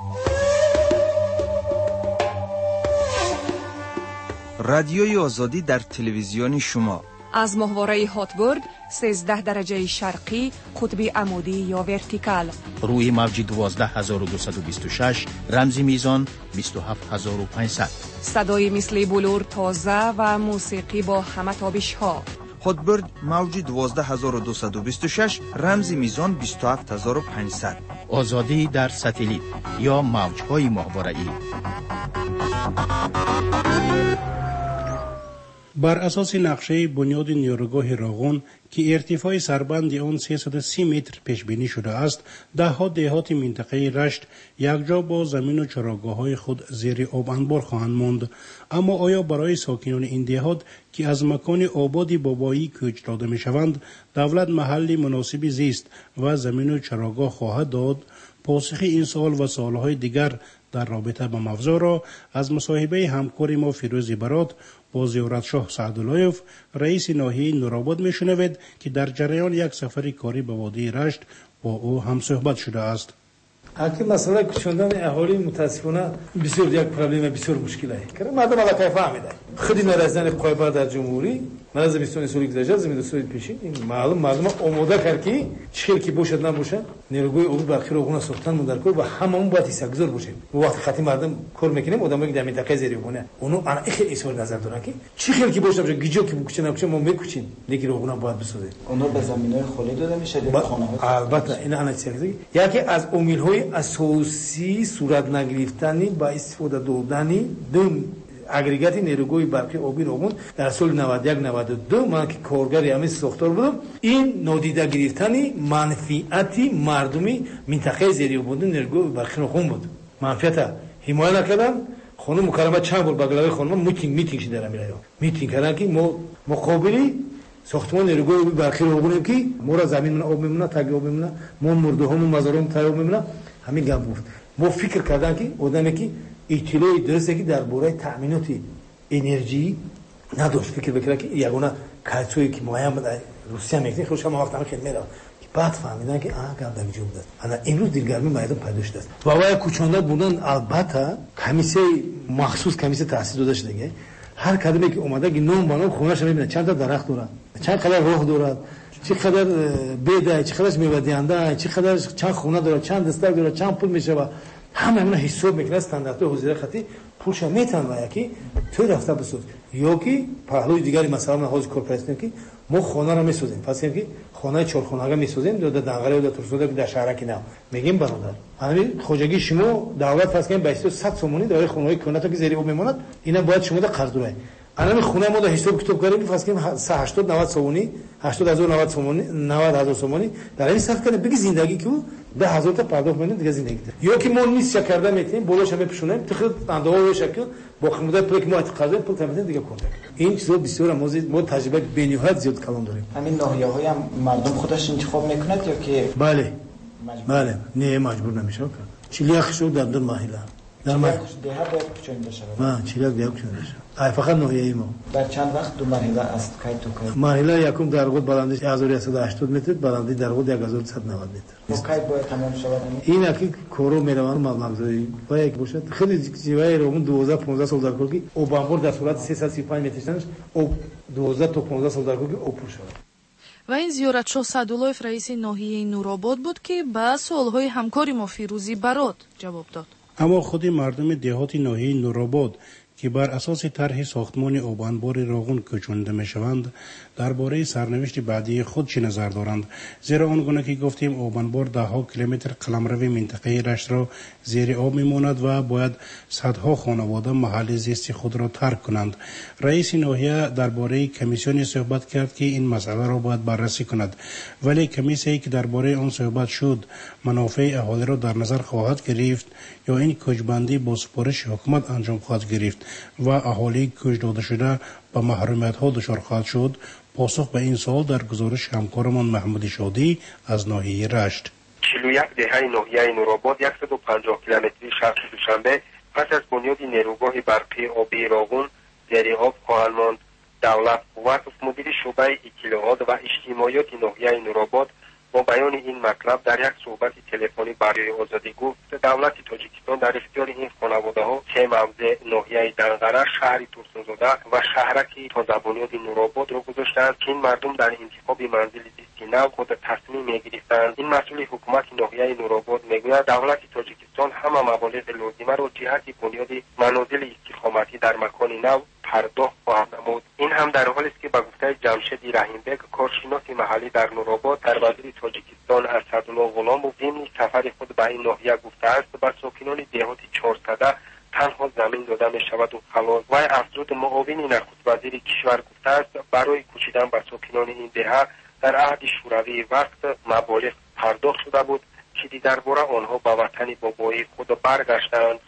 رادیوی آزادی در تلویزیون شما از ماهواره هاتبورگ سیزده درجه شرقی قطب عمودی یا ورتیکال روی موج دوازده هزار و دویست و بیست و شش رمزی میزان بیست و هفت هزار و پانصد. صدای مثل بلور تازه و موسیقی با همه تابش ها. هاتبورگ موج دوازده هزار و دویست و بیست و شش رمزی میزان بیست و هفت هزار و پانصد. آزادی در ساتلیت یا موج‌های ماهواره‌ای. بر اساس نقشه بنیاد نیروگاه راغون که ارتفاع سربند آن سیصد و سی متر پیش بینی شده است، ده ها دهات منطقه رشت یکجا با زمین و چراگاه‌های خود زیر آب انبار خواهند ماند. اما آیا برای ساکنان این دهات که از مکان آباد بابایی کوچ داده می‌شوند دولت محلی مناسب زیست و زمین و چراگاه خواهد داد؟ پاسخ این سوال و سوال‌های دیگر در رابطه با موضوع را از مصاحبه همکار ما فیروز برات با زیارتشاه سعداللهیف رئیس ناحیه نورآباد میشنوید که در جریان یک سفر کاری به وادی رشت با او هم صحبت شده است. اگه مسئله کشوندن اهالی متاسفانه بسیار یک پرابلم بسیار مشکل است. که مردم علاقه فهمیده. خیلی نرسیدن قایبر در جمهوری من از بیست و سال گذشته زمین سال پیشین این معلوم مردم آماده کرد که چیل کی باشد نباشه نیروگاه آبی برخی روغن ساختن مندر کار و هممون باید سگزار باشیم. و وقتی خاطی مردم کار میکنیم آدمایی که در منطقه زیرگونه اونو انا خیلی اصول نظر دارن که چی خیلی کی باشه گیجو کی بکشه نباشه ما میکوچیم لیکن روغن باید بسازیم. اونا به زمینای خالی داده میشه در خانه‌ها. البته این انا چیزی یکی از امیدهای اساسی صورت نگرفتنی با استفاده دادنی دم اگریگات نیروگاه برقی آبی راغون در سال نود و یک نود و دو من که کارگری همین ساختار بودم این نادیده گرفتن منفعتی مردمی منطقه زیر آباد نیروگاه برقی راغون بود. منفعت حمایت نکردن. خانم مکرمه چند بار بغلای خانم میتینگ میتینگ شده میره میتینگ کردن که ما مقابلی ساختمان نیروگاه آبی برقی راغونیم که ما را زمین من آب میمونه تگ آب میمونه ما مرده همون مزارم تایو میمونه همین گپ بود. ما فکر کردن که آدمی که اطلاعی درسته که درباره تأمینات انرژی نداشت فکر بکنه که یگانه کارتویی که مایم بود روسیه میکنه خوش هم وقت هم خیلی میره که بعد فهمیدن که آه گپ در وجود داشت. انا امروز دلگرمی مردم پیدا شده است. و وای کوچانده بودن البته کمیسه مخصوص کمیسه تأسیس داده شده دیگه. هر کدومی که اومده که نام بنا خونه‌اش میبینه چند تا درخت داره چند قدر راه داره چقدر بده چقدر میوه دهنده چقدر چند خونه داره چند دستگاه داره چند پول میشه و همه اینا حساب میکنه استاندارد حضور خطی پولش میتن و یکی تو رفته بسوز یا که پهلوی دیگری مثلا حاج کورپوریشن که ما خانه رو میسازیم پس اینکه خانه چهار خانه میسازیم دو تا دنگره و ترسوده در شهر که نه میگیم برادر همین خوجگی شما دعوت فرض کنیم بیست و صد سومونی داره خونه کنه تا که زیر او میموند اینا باید شما ده قرض داره الان خونه ما ده حساب کتاب کردیم فرض کنیم هشتاد نود سومونی هشتاد هزار نود سومونی نود هزار سومونی در این صرف کنه بگی زندگی که ده هزار تا پرداخت میکنه دیگه زندگی ده یا که ما نیست کرده میتیم بالاش هم بپیشونیم تخت اندازه شکل با خدمت پول که ما اعتقاد پول تامین دیگه کنه این چیزا بسیار موزید ما تجربه بنیاد زیاد کلان داریم همین ناحیه‌های هم مردم خودش انتخاب میکنه یا که بله بله نه مجبور نمیشه چیلیاخ شو در در محله در ما دیها باید کوچونده شود. ما چیلاک دیها کوچونده شود. ای فقط ناحیه ما. در چند وقت دو مرحله است که تو کار. مرحله یکم در قد بلندیش هزار و صد و هشتاد متر، بلندی در قد هزار و صد و نود متر. کی باید تمام شود؟ این اکی کورو میروان مبلغی باید باشد. خیلی جیوای رومون دوازده پانزده سال در کار کی او بامبور در صورت سیصد و سی و پنج مترش او دوازده تا پانزده سال در کار کی او پر شود. و این زیارتشاه سعداللهف رئیس ناحیه نورآباد بود که به سوالهای همکاری ما فیروزی برات جواب داد. اما خود مردم دهات ناحیه نورآباد که بر اساس طرح ساختمان آب انبار راغون کوچانده میشوند درباره سرنوشت بعدی خود چه نظر دارند، زیرا آنگونه که گفتیم آب انبار ده ها کیلومتر قلمرو منطقه رشت را زیر آب میماند و باید صدها خانواده محل زیست خود را ترک کنند. رئیس ناحیه درباره کمیسیونی صحبت کرد که این مسئله را باید بررسی کند، ولی کمیسیونی که درباره آن صحبت شد منافع اهالی را در نظر خواهد گرفت یا این کوچبندی با سپارش حکومت انجام خواهد گرفت و اهالی کوچ داده شده به محرومیت ها دچار خواهد شد؟ پاسخ به این سوال در گزارش همکارمان محمود شادی از ناحیه رشت. چهل و یک دهه ناحیه نورآباد صد و پنجاه کیلومتری شرق دوشنبه پس از بنیاد نیروگاه برقی آبی راغون زیر آب خواهد ماند. دولت قوت مدیر شعبه اطلاعات و اجتماعیات ناحیه نورآباد با بیان این مطلب در یک صحبت تلفنی برای آزادی گفت دولت تاجیکستان در اختیار این خانواده ها سه موضع ناحیه دنقره، شهر ترسونزاده و شهرک تازه بنیاد نورآباد را گذاشتند که این مردم در انتخاب منزل زیستی نو خود تصمیم میگرفتند. این مسئول حکومت ناحیه نورآباد میگوید دولت تاجیکستان همه مبالغ لازمه را جهت بنیاد منازل استقامتی در مکان نو پرداخت خواهد نمود. این هم در حالی است که به گفته جمشید رحیمبک کارشناس محلی در نورآباد در وزیر تاجیکستان اسدالله غلاموف ضمن سفر خود به این ناحیه گفته است به ساکنان دهات چهارصده تنها زمین داده می شود و خلاص. و افزود معاون نخست وزیر کشور گفته است برای کوچیدن به ساکنان این دهه در عهد شوروی وقت مبالغ پرداخت شده بود که درباره آنها به وطن بابایی خود برگشتند.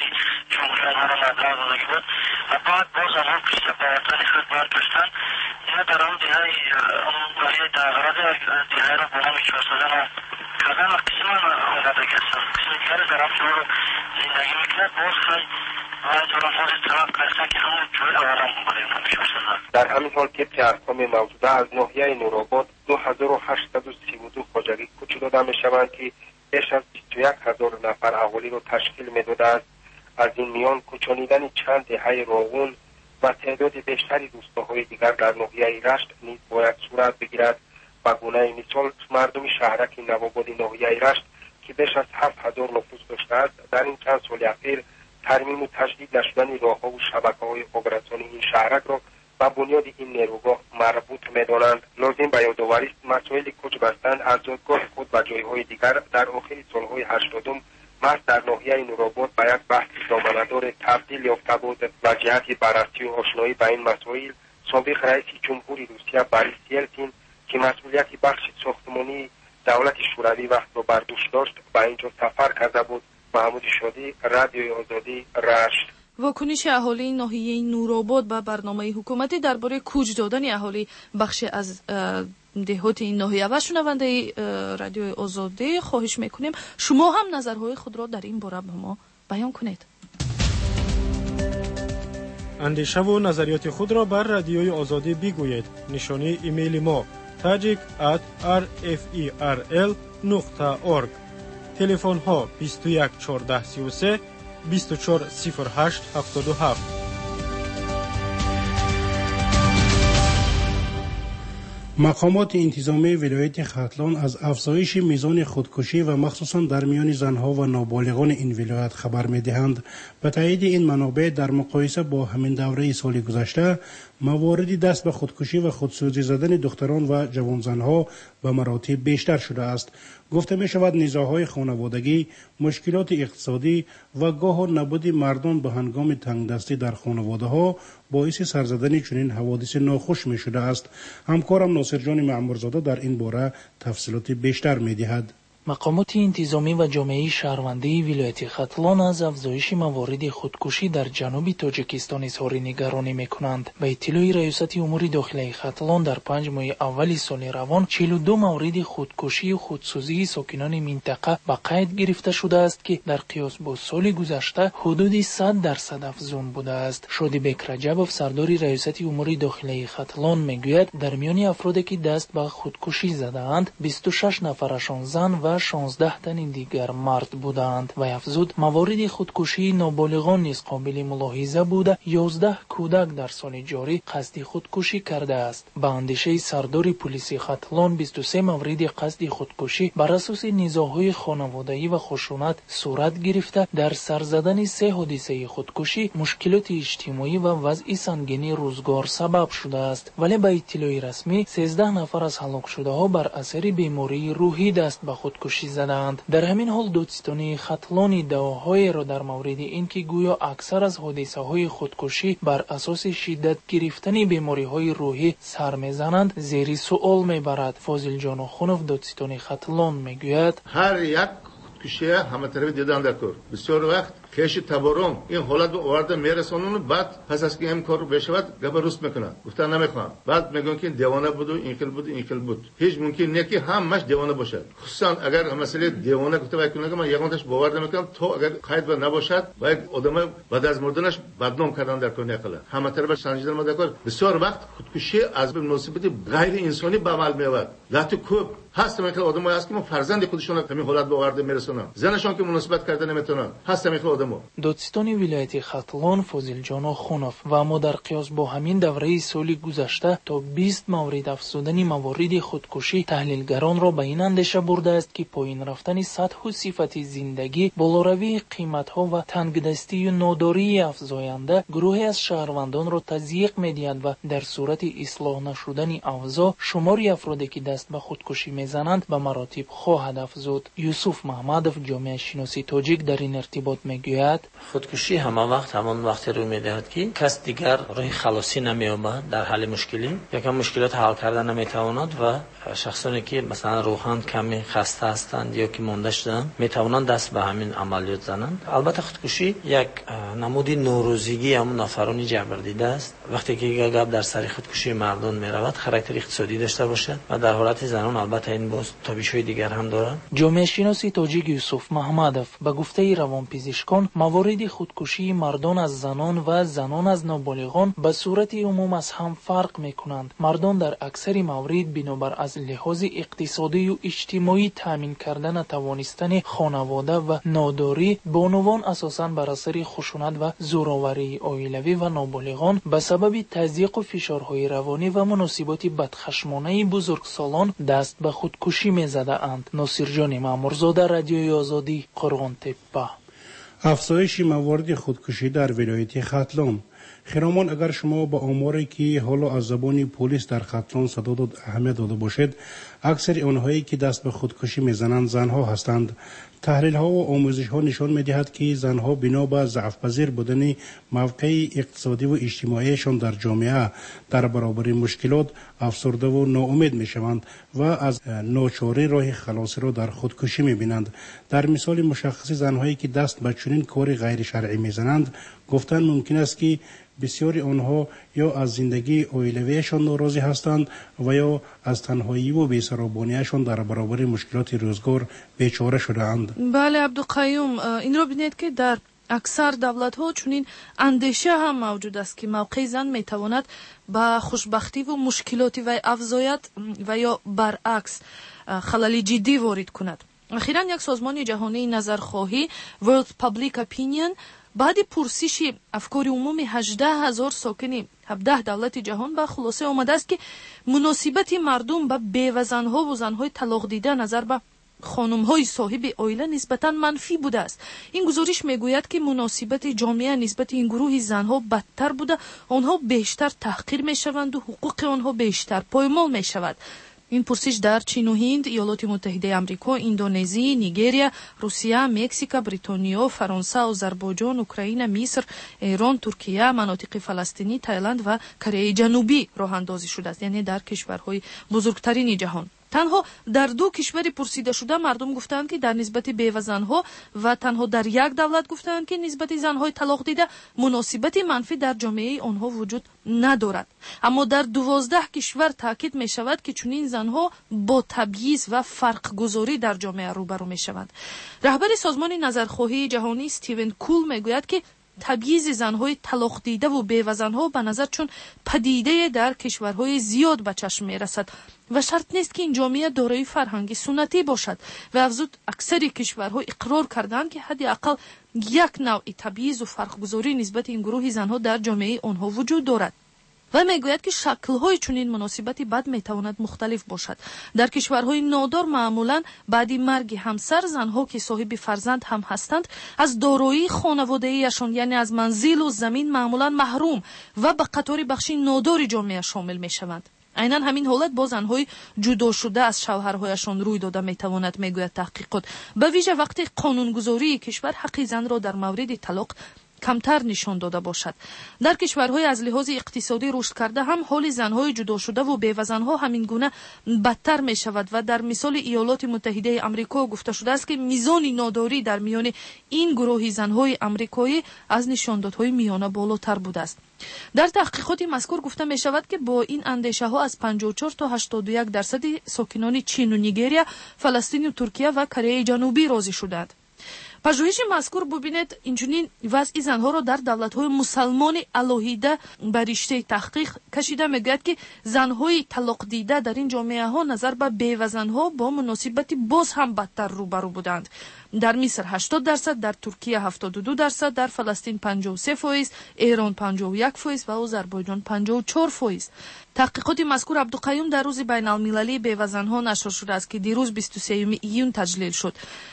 و بعد باز آنها پیش به وطن خود برگشتند. اینا در آن دهه ناحیه دنقره دهه را با نام چهارصده نام کردن و قسم آمدگی هستند. قسم دیگر در آن جور زندگی میکرد باز خیلی و در آن حال طرف کرده که همون جور اولم برای نام چهارصده. در همین حال طبق ارقام موجوده از ناحیه نورآباد دو هزار و هشتصد و سی و دو خواجگی کوچ داده میشوند که بیش از بیست و یک هزار نفر اهالی را تشکیل میداده است. از این میان کوچانیدن چند دهه راغون و تعداد بیشتری روستاهای دیگر در ناحیه رشت نیز باید صورت بگیرد. به گونه مثال مردم شهرک نوآباد ناحیه رشت که بیش از هفت هزار نفوس داشته است در این چند سال اخیر ترمیم و تجدید نشدن راهها و شبکه‌های آبرسانی این شهرک را و بنیاد این نیروگاه مربوط می‌دانند. لازم به یادآوری است مسائل کوچ بستن از جایگاه خود و جایهای دیگر در آخر سالهای هشتادم مرد در ناحیه نورآباد به یک بحث دامنه‌دار تبدیل یافته بود و جهت بررسی و آشنایی با این مسائل سابق رئیس جمهوری روسیه بوریس یلتسین که مسئولیت بخش ساختمانی دولت شوروی وقت را بر دوش داشت به اینجا سفر کرده بود. محمود شادی، رادیوی آزادی، رشت. واکنش اهالی ناحیه نورآباد به برنامه حکومتی درباره کوچ دادن اهالی بخش از دهات این ناحیه و شنونده رادیوی آزادی خواهش میکنیم شما هم نظرهای خود را در این باره به ما بیان کنید. اندیشه و نظریات خود را بر رادیوی آزادی بگویید. نشانی ایمیل ما tajik at r f e r l نقطه org. تلفن ها بیست و یک چهارده سی و سه بیست و چهار صفر هشت هفتاد و هفت. مقامات انتظامی ولایت ختلان از افزایش میزان خودکشی و مخصوصا در میان زنها و نابالغان این ولایت خبر می‌دهند. به تایید این منابع در مقایسه با همین دوره سال گذشته مواردی دست به خودکشی و خودسوزی زدن دختران و جوان زنها به مراتب بیشتر شده است. گفته می شود نزاع‌های خانوادگی، مشکلات اقتصادی و گاه نبود مردم به هنگام تنگدستی در خانواده‌ها باعث سر زدن چنین حوادث ناخوش می شده است. همکارم ناصر جان معمورزاده در این باره تفصیلات بیشتر می دهد. مقامات انتظامی و جامعه شهروندی ولایت ختلان از افزایش موارد خودکشی در جنوب تاجیکستان اظهار نگرانی میکنند. به اطلاع ریاست امور داخلی ختلان در پنج ماه اول سال روان چهل و دو مورد خودکشی و خودسوزی ساکنان منطقه به قید گرفته شده است که در قیاس با سال گذشته حدود صد درصد افزون بوده است. شادیبک رجبوف سردار ریاست امور داخلی ختلان میگوید در میان افرادی که دست به خودکشی زدند بیست و شش نفرشان زن و شانزده تن دیگر مرد بودند و افزود موارد خودکشی نابالغان نیز قابل ملاحظه بوده. یازده کودک در سال جاری قصد خودکشی کرده است. به اندیشه سردار پلیس ختلان بیست و سه مورد قصد خودکشی بر اساس نزاع‌های خانوادگی و خشونت صورت گرفته. در سر زدن سه حادثه خودکشی مشکلات اجتماعی و وضع سنگین روزگار سبب شده است، ولی به اطلاع رسمی سیزده نفر از هلاک شده ها بر اثر بیماری روحی دست به خودکشی زدند. در همین حال دادستانی ختلان دعاهای را در مورد اینکه گویا اکثر از حادثه های خودکشی بر اساس شدت گرفتن بیماری های روحی سر میزنند زیر سوال میبرد. فاضل جانخونوف دادستانی ختلان میگوید هر یک خودکشی همه طرف دیدن در کار بسیار وقت کش تبارم این حالت رو آورده میرسونن، بعد پس از که این کار بشود گپ روست میکنن، گفتن نمیخوام، بعد میگن که دیوانه بود و این کل بود این کل بود. هیچ ممکن نه که همش دیوانه باشد، خصوصا اگر مسئله دیوانه گفته باید که من یگانش باور نمیکنم تو اگر قید و نباشد و یک آدم بعد از مردنش بدنام کردن در کار نکله همه طرف سنجیدن ما در کار. بسیار وقت خودکشی از مناسبت غیر انسانی به عمل میاد. لاتو کوب هست میگه آدمایی هست که ما فرزند خودشون همین حالت به آورده میرسونن، زنشون که مناسبت کرده نمیتونن، هست میگه آدمو. دادستانی ولایت ختلان فاضل جانخونوف و اما در قیاس با همین دوره سالی گذشته تا بیست مورد افزودن موارد خودکشی تحلیلگران را به این اندیشه برده است که پایین رفتن سطح و صفت زندگی، بالاروی قیمت‌ها و تنگدستی و ناداری افزاینده گروهی از شهروندان را تضییق می‌دهد و در صورت اصلاح نشدن اوضاع شماری افرادی که دست به خودکشی میزنند به مراتب خواهد افزود. یوسف محمدوف جامعه شناسی تاجیک در این ارتباط میگوید خودکشی همه وقت همان وقتی روی میدهد که کس دیگر راه خلاصی نمییابد در حل مشکلی، یکم مشکلات حل کردن نمیتواند و شخصانی که مثلا روحاً کمی خسته هستند یا که مانده شدند میتوانند دست به همین عملیات زنند. البته خودکشی یک نمودی نوروزگی همون نفرانی جبر دیده است. وقتی که گپ در سر خودکشی مردان میرود خاراکتر اقتصادی داشته باشد و در حالت زنان البته این باز تابعیت‌های دیگر هم دارند. جامعه شناسی تاجیک یوسف محمدوف به گفته روانپزشکان موارد خودکشی مردان از زنان و زنان از نابالغان به صورت عموم از هم فرق میکنند. مردان در اکثر موارد بنابر از لحاظ اقتصادی و اجتماعی تامین کردن توانستن خانواده و ناداری به عنوان اساساً بر اثر خشونت و زوراوری عائلوی و نابالغان به سبب تضییق و فشارهای روانی و مناسبات بدخشمانه بزرگسالان دست به خودکشی میزده اند. ناصر جان مامورزاده، رادیوی آزادی، قرغان تپه. افزایش موارد خودکشی در ولایت ختلان. خیرامان اگر شما با آماری که حالا از زبان پلیس در ختلان صدا داد اهمیت داده باشد، اکثر آنهایی که دست به خودکشی میزنند زنها هستند. تحلیل ها و آموزش ها نشان میدهد که زنها بنا به ضعف پذیر بودن موقع اقتصادی و اجتماعیشان در جامعه در برابر مشکلات افسرده و ناامید میشوند و از ناچاری راه خلاصی را در خودکشی میبینند. در مثال مشخص زنهایی که دست به چنین کار غیر شرعی میزنند گفتن ممکن است که بسیاری آنها یا از زندگی عائلویشان ناراضی هستند و یا از تنهایی و بی‌سرابانی‌شان در برابر مشکلات روزگار بیچاره شده‌اند. بله عبدالقیوم، این را بینید که در اکثر دولت‌ها چنین اندیشه هم موجود است که موقع زن میتواند به خوشبختی و مشکلاتی و افزاید و یا برعکس خلل جدی وارد کند. اخیراً یک سازمان جهانی نظرخواهی World Public Opinion بعد پرسش افکار عمومی هجده هزار ساکن هفده دولت جهان به خلاصه آمده است که مناسبت مردم به بیوه زنها و زنهای طلاق دیده نظر به خانم‌های صاحب عائله نسبتاً منفی بوده است. این گزارش میگوید که مناسبت جامعه نسبت این گروه زنها بدتر بوده، آنها بیشتر تحقیر میشوند و حقوق آنها بیشتر پایمال میشود. این پرسش در چین و هند، ایالات متحده آمریکا، اندونزی، نیگریا، روسیه، مکزیک، بریتانیا، فرانسه، آذربایجان، اوکراین، مصر، ایران، ترکیه، مناطق فلسطینی، تایلند و کره جنوبی راه اندازی شده است، یعنی در کشورهای بزرگترین جهان. танҳо дар ду кишвари пурсида шуда мардум гуфтанд ки дар нисбати бева занҳо ва танҳо дар як давлат гуфтанд ки нисбати занҳои талоқдида муносибати манфӣ дар ҷомеаи онҳо вуҷуд надорад. аммо дар дувоздаҳ кишвар таъкид мешавад ки чунин занҳо бо табъиз ва фарқгузорӣ дар ҷомеа рӯбарӯ мешаванд. раҳбари созмони назархоҳии ҷаҳонӣ Стивен Кул мегӯяд ки табъизи занҳои талоқдидаву бевазанҳо ба назар чун падидае дар кишварҳои зиёд ба чашм мерасад ва шарт нест ки ин ҷомеа дорои фарҳанги суннатӣ бошад. ва афзуд аксари кишварҳо иқрор карданд ки ҳадди ақал як навъи табъизу фарқгузорӣ нисбати ин гурӯҳи занҳо дар ҷомеаи онҳо вуҷуд дорад. ва мегӯяд ки шаклҳои чунин муносибати бад метавонад мухталиф бошад. дар кишварҳои нодор маъмулан баъди марги ҳамсар занҳо ки соҳиби фарзанд ҳам ҳастанд аз дороии хонаводаияшон яъне аз манзилу замин маъмулан маҳрум ва ба қатори бахши нодори ҷомеа шомил мешаванд. айнан ҳамин ҳолат бо занҳои ҷудошуда аз шавҳарҳояшон рӯй дода метавонад, мегӯяд таҳқиқот. ба виҷа вақте қонунгузории кишвар ҳаққи занро дар мавриди талоқ камтар нишон дода бошад. дар кишварҳои аз лиҳози иқтисодӣ рушд карда ҳам ҳоли занҳои ҷудошудаву бевазанҳо ҳамин гуна бадтар мешавад ва дар мисоли иёлоти муттаҳидаи амрико гуфта шудааст ки мизони нодорӣ дар миёни ин гурӯҳи занҳои амрикоӣ аз нишондодҳои миёна болотар будааст. дар таҳқиқоти мазкур гуфта мешавад ки бо ин андешаҳо аз панҷоҳу чор то ҳаштоду як дарсади сокинони Чину, Нигерия, Фаластину, Туркия ва Кореяи ҷанубӣ розӣ шуданд. пажӯҳиши мазкур бубинед инчунин вазъи занҳоро дар давлатҳои мусалмони алоҳида ба риштаи таҳқиқ кашида мегӯяд ки занҳои талоқдида дар ин ҷомеаҳо назар ба бевазанҳо бо муносибати боз ҳам бадтар рӯбарӯ буданд. дар миср ҳаштод дарсад, дар Туркия ҳафтоду ду дарсад, дар Фаластин панҷоҳу се фоиз, Эрон панҷоҳу як фоиз ва Озарбойҷон панҷоҳу чор фоиз. таҳқиқоти мазкур Абдуқаюм дар рӯзи байналмилалии бевазанҳо нашр шудааст ки дирӯз бисту сеюми июн таҷлил шуд.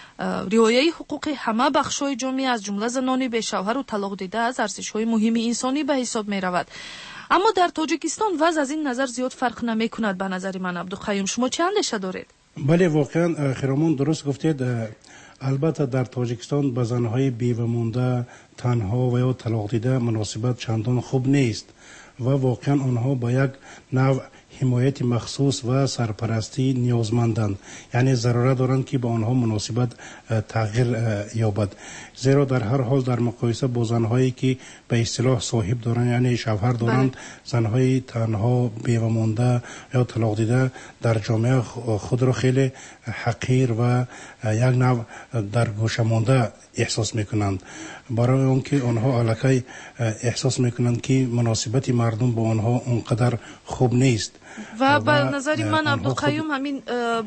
риояи ҳуқуқи ҳама бахшҳои ҷомеа аз ҷумла занони бешавҳару талоқдида аз арзишҳои муҳими инсонӣ ба ҳисоб меравад. аммо дар Тоҷикистон вазъ аз ин назар зиёд фарқ намекунад ба назари ман. Абдуқаюм, шумо чӣ андеша доред? бале, воқеан Хиромон дуруст гуфтед. албатта дар Тоҷикистон ба занҳои бевамонда, танҳо ва ё талоқдида муносибат чандон хуб нест ва воқеан онҳо ба як навъ ҳимояти махсус ва сарпарастӣ ниёзманданд, яъне зарурат доранд ки ба онҳо муносибат тағйир ёбад. зеро дар ҳар ҳол дар муқоиса бо занҳое ки ба истилоҳ соҳиб доранд, яъне шавҳар доранд, занҳои танҳо, бевамонда ё талоқдида дар ҷомеа худро хеле ҳақир ва як навъ дар гӯша монда эҳсос мекунанд, барои он ки онҳо аллакай эҳсос мекунанд ки муносибати мардум бо онҳо он қадар хуб нест. ва ба назари ман Абдуқаюм ҳамин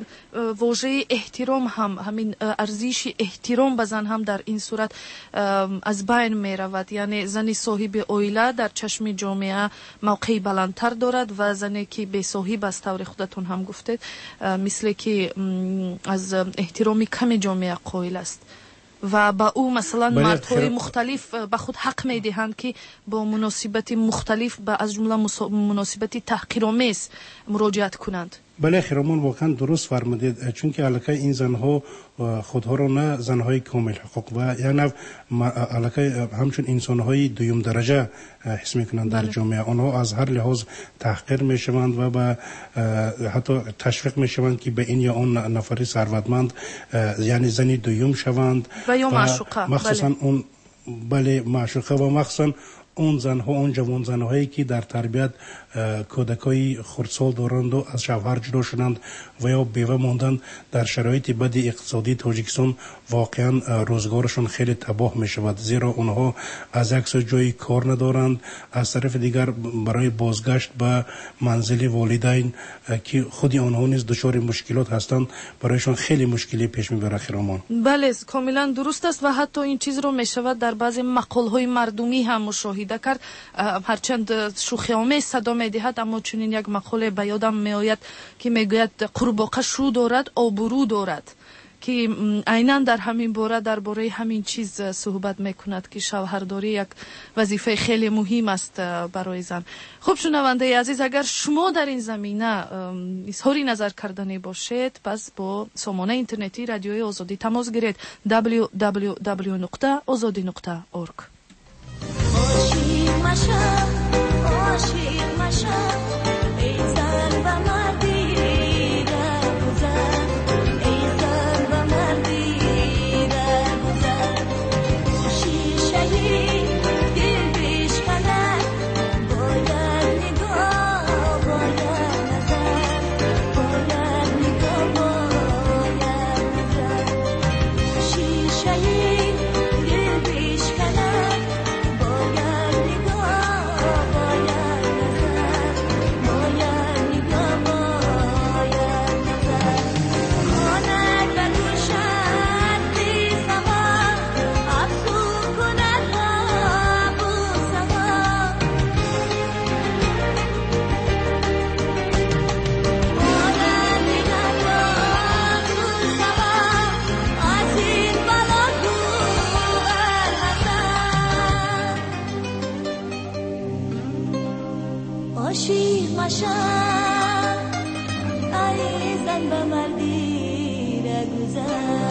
вожаи эҳтиром ҳам, ҳамин арзиши эҳтиром ба зан ҳам дар ин сурат аз байн меравад. яъне зани соҳиби оила дар чашми ҷомеа мавқеи баландтар дорад ва зане ки бесоҳиб аст, таври худатон ҳам гуфтед, мисле ки аз эҳтироми ками ҷомеа қоил аст ва ба ӯ масалан мардҳои мухталиф ба худ ҳақ медиҳанд ки бо муносибати мухталиф ба аз ҷумла муносибати таҳқиромез муроҷиат кунанд. бале, Хиромон воқеан дуруст фармудед, чунки аллакай ин занҳо худҳоро на занҳои комил ҳуқуқ ва як нав аллакай ҳамчун инсонҳои дуюмдараҷа ҳис мекунанд дар ҷомеа. онҳо аз ҳар лиҳоз таҳқир мешаванд ва ба ҳатто ташвиқ мешаванд ки ба ин ё он нафари сарватманд, яъне зани дуюм шаванд ва ё маъшуқа, махсусан он бале маъшуқа ва махсусан он занҳо, он ҷавонзанҳое ки дар тарбият кӯдакои хурдсол доранду аз шавҳар ҷудо шуданд ва ё бева монданд, дар шароити бади иқтисодии Тоҷикистон воқеан рӯзгорашон хеле табоҳ мешавад, зеро онҳо аз як сӯ ҷои кор надоранд, аз тарафи дигар барои бозгашт ба манзили волидайн ки худи онҳо низ дучори мушкилот ҳастанд, барояшон хеле мушкилӣ пеш мебарад. Хиромон, бале, комилан дуруст аст ва ҳатто ин чизро мешавад дар баъзе мақолҳои мардумӣ ҳам мушоҳида кард, ҳарчанд шӯхиомез садо медиҳад, аммо чунин як мақоле ба ёдам меояд ки мегӯяд қурбоқа шӯ дорад, обурӯ дорад, ки айнан дар ҳамин бора дар бораи ҳамин чиз суҳбат мекунад ки шавҳардорӣ як вазифаи хеле муҳим аст барои зан. хуб, шунавандаи азиз, агар шумо дар ин замина изҳори назар кардане бошед, пас бо сомонаи интернетии радиои Озодӣ тамос гиред дабл ю дабл ю дабл ю нуқта озодӣ нуқта орг. عاشق مشم ای زن و مردی باشم ای زن به مردی را گذر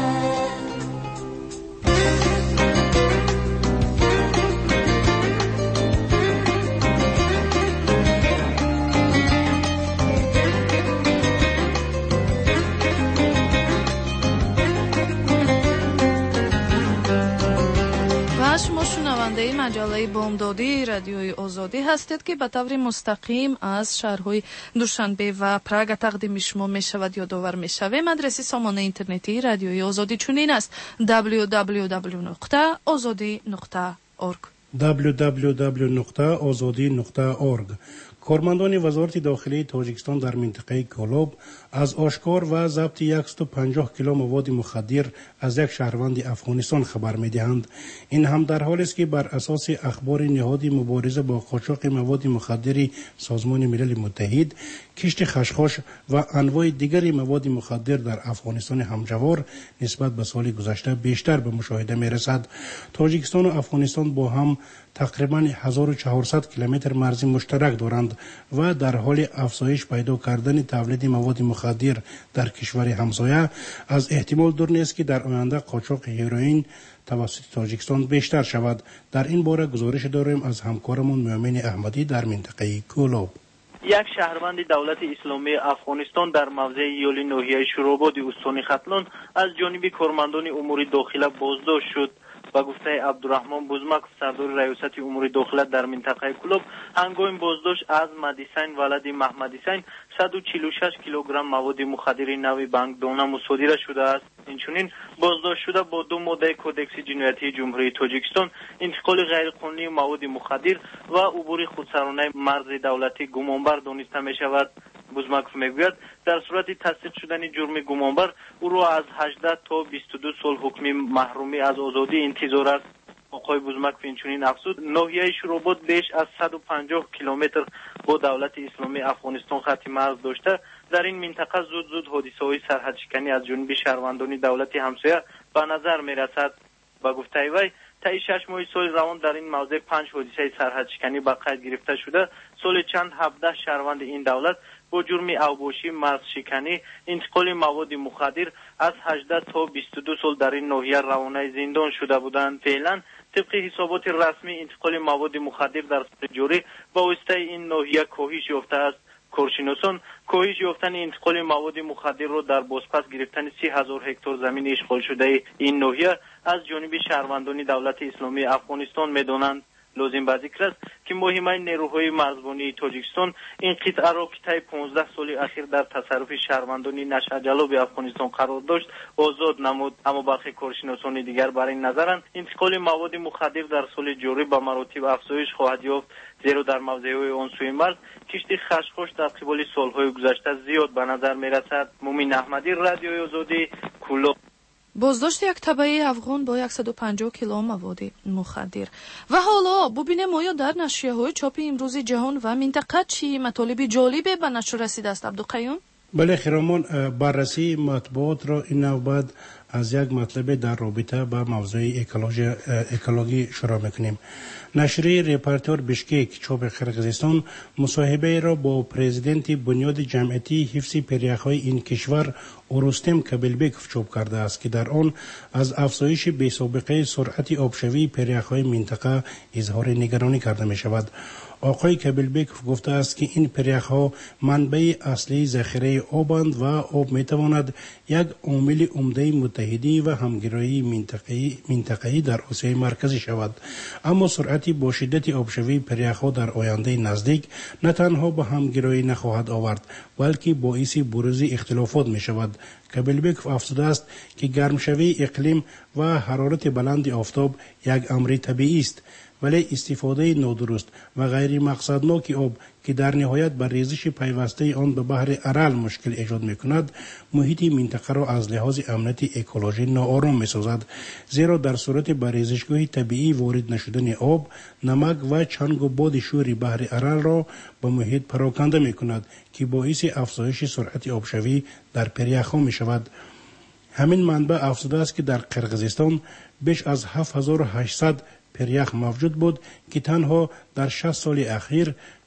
شما شنونده مجله بامدادی رادیوی آزادی هستید که به طور مستقیم از شهرهای دوشنبه و پراگ تقدیم شما می شود. یادآور می شویم آدرس سامانه اینترنتی رادیوی آزادی چنین است: دبلیو دبلیو دبلیو نقطه آزادی نقطه اورگ دبلیو دبلیو دبلیو نقطه آزادی نقطه اورگ. کارمندان وزارت داخلی تاجیکستان در منطقه کولوب از آشکار و ضبط صد و پنجاه کیلو مواد مخدر از یک شهروند افغانستان خبر می‌دهند. این هم در حالی است که بر اساس اخبار نهاد مبارزه با قاچاق مواد مخدر سازمان ملل متحد، کشت خشخاش و انواع دیگر مواد مخدر در افغانستان همجوار نسبت به سال گذشته بیشتر به مشاهده می‌رسد. تاجیکستان و افغانستان با هم تقریباً هزار و چهارصد کیلومتر مرزی مشترک دارند و در حال افزایش پیدا کردن تولید مواد مخدر در کشور همسایه از احتمال دور نیست که در آینده قاچاق هیروئین توسط تاجیکستان بیشتر شود. در این باره گزارش داریم از همکارمون مومن احمدی در منطقه کولوب. یک شهروند دولت اسلامی افغانستان در موضع ایالی ناحیه شوراباد استان ختلان از جانب کارمندان امور داخله بازداشت شد. با گفته عبدالرحمن بوزمک، سردار ریاست امور داخله در منطقه کولوب، هنگام بازداشت از مدیسین ولد محمد حسین صد و چهل و شش کیلوگرم مواد مخدر نوع بانکدانه مصادره شده است. اینچنین بازداشت شده با دو ماده کودکس جنایتی جمهوری تاجیکستان، انتقال غیرقانونی مواد مخدر و عبور خودسرانه مرز دولتی گمانبر دانسته می شود. بوزماکوف میگوید در صورت تصدیق شدن جرم گمانبر او را از هجده تا بیست و دو سال حکم محرومی از آزادی انتظار است. آقای بوزماکوف اینچنین افزود ناحیه شوراباد بیش از صد و پنجاه کیلومتر با دولت اسلامی افغانستان خط مرز داشته. در این منطقه زود زود حادثه‌های سرحدشکنی از جانب شهروندان دولت همسایه به نظر میرسد. با گفته وی طی شش ماه سال روان در این موضع پنج حادثه سرحدشکنی به قید گرفته شده. سال چند هفده شهروند این دولت با جرم اوباشی، مرز شکنی، انتقال مواد مخدر از هجده تا بیست و دو سال در این ناحیه روانه زندان شده بودند. فعلا طبق حسابات رسمی انتقال مواد مخدر در سال جاری با واسطه این ناحیه کاهش یافته است. کارشناسان کاهش یافتن انتقال مواد مخدر را در بازپس گرفتن سی هزار هکتار زمین اشغال شده این ناحیه از جانب شهروندان دولت اسلامی افغانستان می‌دانند. لازم به ذکر است که مهمه نیروهای مرزبانی تاجیکستان این قطعه را که طی پانزده سال اخیر در تصرف شهروندان نشع جلاب افغانستان قرار داشت آزاد نمود. اما برخی کارشناسان دیگر بر این نظرند انتقال مواد مخدر در سال جاری به مراتب افزایش خواهد یافت، زیرا در موضع‌های آن سوی مرز کشت خشخاش در قبال سالهای گذشته زیاد به نظر می‌رسد. مومن احمدی، رادیوی آزادی، کولوب. بازداشت یک تبعه افغان با صد و پنجاه کیلو مواد مخدر. و حالا ببینیم آیا در نشریه‌های چاپ امروز جهان و منطقه چی مطالب جالبی به نشر رسیده است؟ عبدالقیوم؟ بله خیرامان، بررسی مطبوعات را این نوبت از یک مطلب در رابطه با موضوع اکولوژی, اکولوژی شروع میکنیم. نشریه رپورتر بشکیک چوب قرقیزستان مصاحبه را با پرزیدنت بنیاد جمعیتی حفظ پریخ‌های این کشور اورستم کبلبکوف چوب کرده است که در آن از افزایش بی‌سابقه سرعت آبشوی پریخ‌های منطقه اظهار نگرانی کرده می شود. آقای کبلبکوف گفته است که این پریخ‌ها منبع اصلی ذخیره آبند و آب می تواند یک عامل عمده متحدی و همگرایی منطقه‌ای منطقه‌ای در آسیای مرکزی شود. اما سرعت با شدت آبشوی پریخ‌ها در آینده نزدیک نه تنها به همگرایی نخواهد آورد بلکه باعث بروز اختلافات می شود. کبلبکوف افزوده است که گرمشوی اقلیم و حرارت بلند آفتاب یک امر طبیعی است، ولی استفاده نادرست و غیر مقصدناک آب که در نهایت بر ریزش پیوسته آن به بحر ارل مشکل ایجاد می‌کند، محیط منطقه را از لحاظ امنیت اکولوژی ناآرام می‌سازد، زیرا در صورت بر ریزشگاه طبیعی وارد نشدن آب، نمک و چنگ و باد شور بحر ارل را به محیط پراکنده می‌کند که باعث افزایش سرعت آبشوی در پریخ‌ها می‌شود. همین منبع افزوده است که در قرقیزستان بیش از هفت هزار و هشتصد پریخ موجود بود که تنها در شصت سال اخیر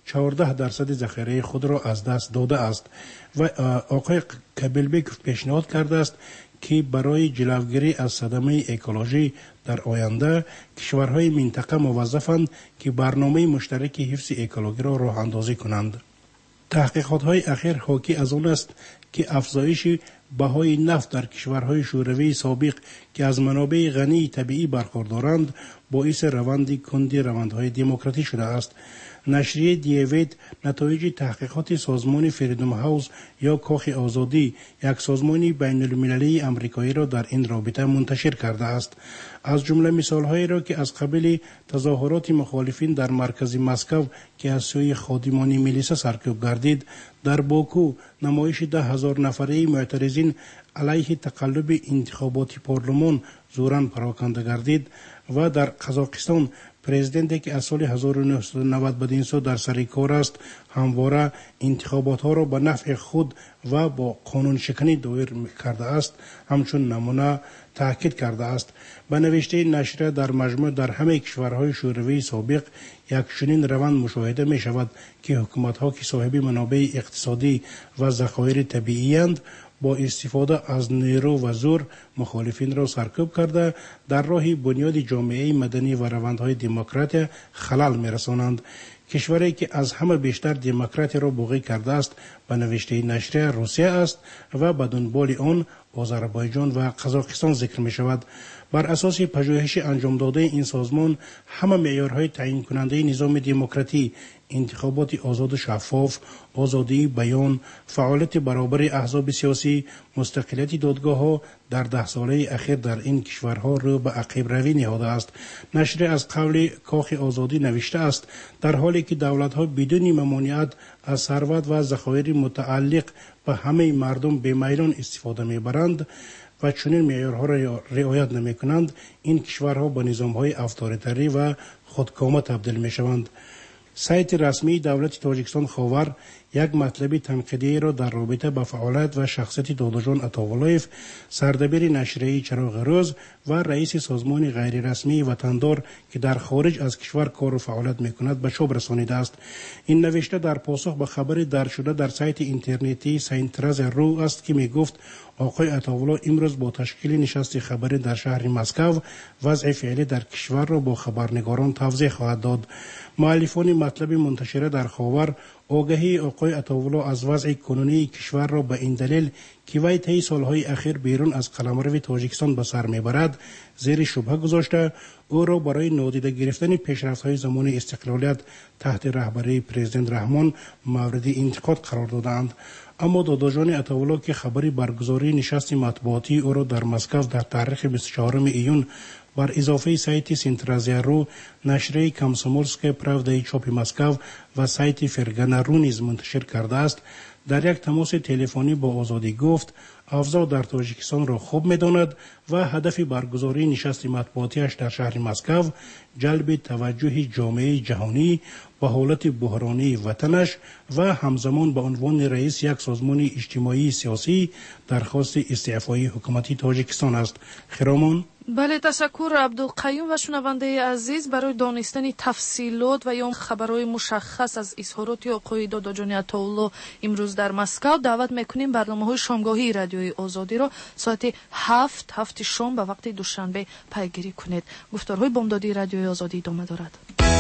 چهارده درصد ذخیره خود را از دست داده است و آقای کبیلبکوف پیشنهاد کرده است که برای جلوگیری از صدمه اکولوژی در آینده کشورهای منطقه موظفند که برنامه مشترک حفظ اکولوژی را راه اندازی کنند. تحقیقات‌های اخیر حاکی از آن است که افزایش بهای نفت در کشورهای شوروی سابق که از منابع غنی طبیعی برخوردارند باعث روند کندی روندهای دموکراتی شده است. نشریه دیوید نتایج تحقیقات سازمان فریدم هاوس یا کاخ آزادی، یک سازمان بین المللی امریکایی را در این رابطه منتشر کرده است. از جمله مثالهایی را که از قبل تظاهرات مخالفین در مرکز مسکو که از سوی خادمان میلیسا سرکوب گردید، در باکو نمایش ده هزار نفره معترضین علیه تقلب انتخابات پارلمان زوراً پراکنده گردید و در قزاقستان پرزیدنتی که از سال هزار و نهصد و نود بدین سو در سر کار است همواره انتخابات ها را به نفع خود و با قانون شکنی دایر کرده است همچون نمونه تاکید کرده است. به نوشته نشریه در مجموع در همه کشورهای شوروی سابق یک چنین روند مشاهده می شود که حکومت ها که صاحب منابع اقتصادی و ذخایر طبیعی اند با استفاده از نیرو و زور مخالفین را سرکوب کرده در راه بنیاد جامعه مدنی و روندهای دموکراتی خلل می‌رسانند. کشوری که از همه بیشتر دموکراتی را بوقی کرده است به نوشته نشریه روسیه است و به دنبال آن آذربایجان و قزاقستان ذکر می شود. بر اساس پژوهش انجام داده این سازمان همه معیارهای تعیین کننده نظام دموکراتی، انتخابات آزاد و شفاف، آزادی بیان، فعالیت برابر احزاب سیاسی، مستقلیت دادگاه‌ها در ده ساله اخیر در این کشورها رو به عقب روی نهاده است. نشریه از قول کاخ آزادی نوشته است در حالی که دولت‌ها بدون ممانعت از ثروت و ذخایر متعلق به همه مردم بی‌میلان استفاده می‌برند و چنین معیارها را رعایت نمی‌کنند، این کشورها به نظام‌های اتوریتری و خودکامه تبدیل می‌شوند. سایت رسمی دولت تاجیکستان خاور یک مطلب تنقیدی را در رابطه با فعالیت و شخصیت داداجان عطاولایف، سردبیر نشریه چراغ روز و رئیس سازمان غیر رسمی وطندار که در خارج از کشور کار و فعالیت میکند به چاپ رسانیده است. این نوشته در پاسخ به خبر درج شده در سایت اینترنتی ساینترز رو است که میگفت آقای عطاولا امروز با تشکیل نشست خبری در شهر مسکو وضع فعلی در کشور را با خبرنگاران توضیح خواهد داد. مؤلفان مطلب منتشره در خاور آگاهی آقای عطاولا از وضع کنونی کشور را به این دلیل که وی طی سالهای اخیر بیرون از قلمرو تاجیکستان به سر میبرد زیر شبهه گذاشته او را برای نادیده گرفتن پیشرفت‌های زمان استقلالیت تحت رهبری پرزیدنت رحمان مورد انتقاد قرار دادند. اما داداجان عطاولا که خبری برگزاری نشست مطبوعاتی او را در مسکو در تاریخ بیست و چهارم ایون بر اضافه سایت سینترازیا رو، نشریه کامسومولسکه پراودای چاپ مسکو و سایت فرگانا رو نیز منتشر کرده است، در یک تماس تلفنی با آزادی گفت اوضاع در تاجیکستان را خوب می‌داند و هدف برگزاری نشست مطبوعاتیش در شهر مسکو جلب توجه جامعه جهانی به حالت بحرانی وطنش و همزمان به عنوان رئیس یک سازمان اجتماعی سیاسی درخواست استعفای حکومتی تاجیکستان است. خرامان بله، تشکر عبدالقیوم و شنونده عزیز. برای دانستن تفصیلات و یا خبرهای مشخص از اظهارات آقای داداجان عطاولا امروز در مسکو دعوت میکنیم برنامه‌های شامگاهی رادیوی آزادی را ساعت هفت هفت شام به وقت دوشنبه پیگیری کنید. گفتارهای بامدادی رادیوی آزادی ادامه دارد.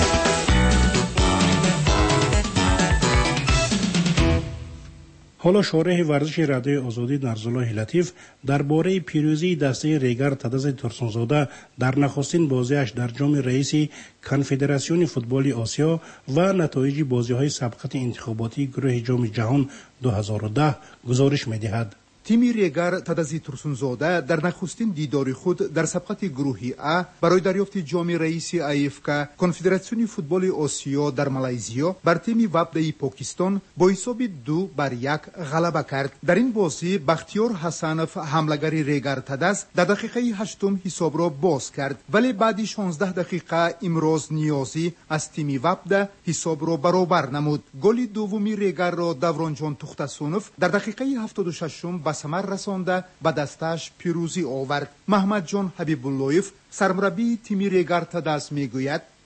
حالا شارح ورزش رادیوی آزادی نرزالله لطیف درباره پیروزی دسته ریگر تدز ترسونزاده در نخستین بازیش در جام رئیس کنفدراسیون فوتبال آسیا و نتایج بازی‌های سابقه انتخاباتی گروه جام جهان دو هزار و ده گزارش می‌دهد. تیمی ریگر تدزی ترسونزاده در نخستین دیدار خود در سبقت گروهی ا برای دریافت جام رئیس ایفکا کنفدراسیون فوتبال آسیا در مالزیا بر تیم وابدای پاکستان با حساب دو بر یک غلبه کرد. در این بازی بختیار حسنف حمله‌گر ریگر تدز در دقیقه هشتم حساب را باز کرد، ولی بعد شانزده دقیقه امروز نیازی از تیم وابدا حساب را برابر نمود. گل دومی ریگر را دورانجان تختسونف در دقیقه هفتاد و ششم به ثمر رسانده به دستش پیروزی آورد. محمد جان حبیب اللهیف سرمربی تیم ریگر تدز میگوید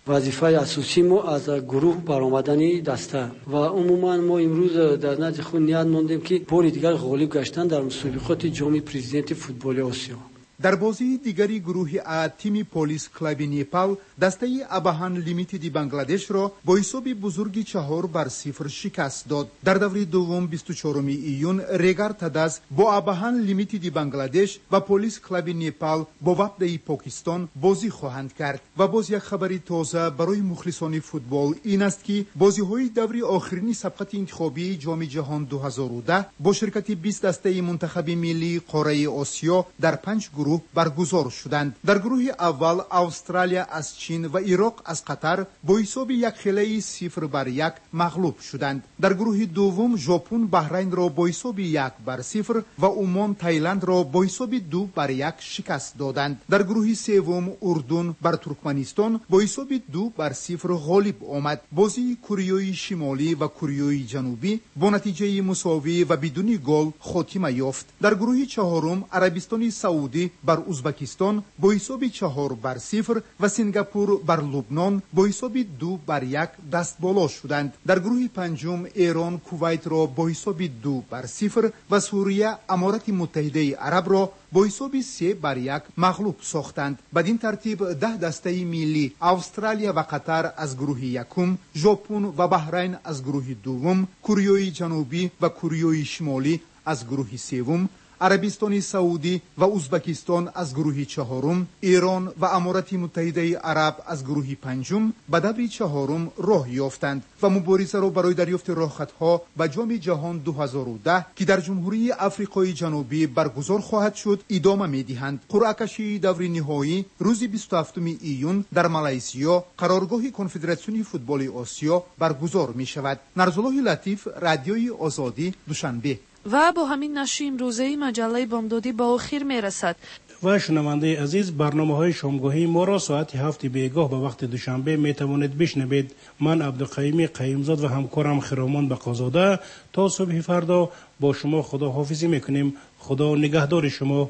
وظیفه اساسی ما از گروه برآمدن دسته و عموما ما امروز در نزد خود نیت موندیم که بار دیگر غالب گشتن در مسابقات جام پرزیدنت فوتبال آسیا. در بازی دیگری گروه ا تیم پلیس کلاب نیپال دسته اباهان لیمیتد بنگلادش را با حساب بزرگی چهار بر صفر شکست داد. در دوره دوم بیست و چهارم ایون ریگار تداز با اباهان لیمیتد بنگلادش و پلیس کلاب نیپال با وفد پاکستان بازی خواهند کرد. و باز یک خبری تازه برای مخلصان فوتبال این است که بازی‌های دوره آخرین سبقت انتخابی جام جهان دو هزار و ده با شرکت بیست دسته منتخب ملی قاره آسیا در پنج گروه برگزار شدند. در گروه اول استرالیا از چین و عراق از قطر با حساب یک خیلی صفر بر یک مغلوب شدند. در گروه دوم ژاپن بحرین را با حساب یک بر صفر و عمان تایلند را با حساب دو بر یک شکست دادند. در گروه سوم اردن بر ترکمنستان با حساب دو بر صفر غالب آمد. بازی کره شمالی و کره جنوبی با نتیجه مساوی و بدون گل خاتمه یافت. در گروه چهارم عربستان سعودی بر ازبکستان با حساب چهار بر صفر و سنگاپور بر لبنان با حساب دو بر یک دست بالا شدند. در گروه پنجم ایران کویت را با حساب دو بر صفر و سوریه امارات متحده عرب را با حساب سه بر یک مغلوب ساختند. بدین ترتیب ده دسته ملی استرالیا و قطر از گروه یکم، ژاپن و بحرین از گروه دوم، کره جنوبی و کره شمالی از گروه سوم، عربستان سعودی و ازبکستان از گروه چهارم، ایران و امارات متحده عرب از گروه پنجم به دور چهارم راه یافتند و مبارزه را برای دریافت راهخطها به جام جهان دو هزار و ده که در جمهوری آفریقای جنوبی برگزار خواهد شد ادامه می‌دهند. قرعه کشی دور نهایی روز بیست و هفتم ایون در مالزیا قرارگاه کنفدراسیون فوتبال آسیا برگزار می‌شود. نرزالله لطیف، رادیوی آزادی، دوشنبه. و با همین نشر امروزه مجله بامدادی با آخر میرسد. و شنونده عزیز، برنامه های شامگاهی ما را ساعت هفت بیگاه به وقت دوشنبه می توانید بشنوید. من عبدالقیمی قیمزاد و همکارم خرامان بقازاده تا صبح فردا با شما خدا حافظی میکنیم. خدا نگهدار شما.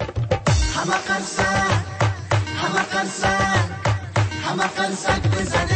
همه قرصک همه قرصک همه قرصک بزنه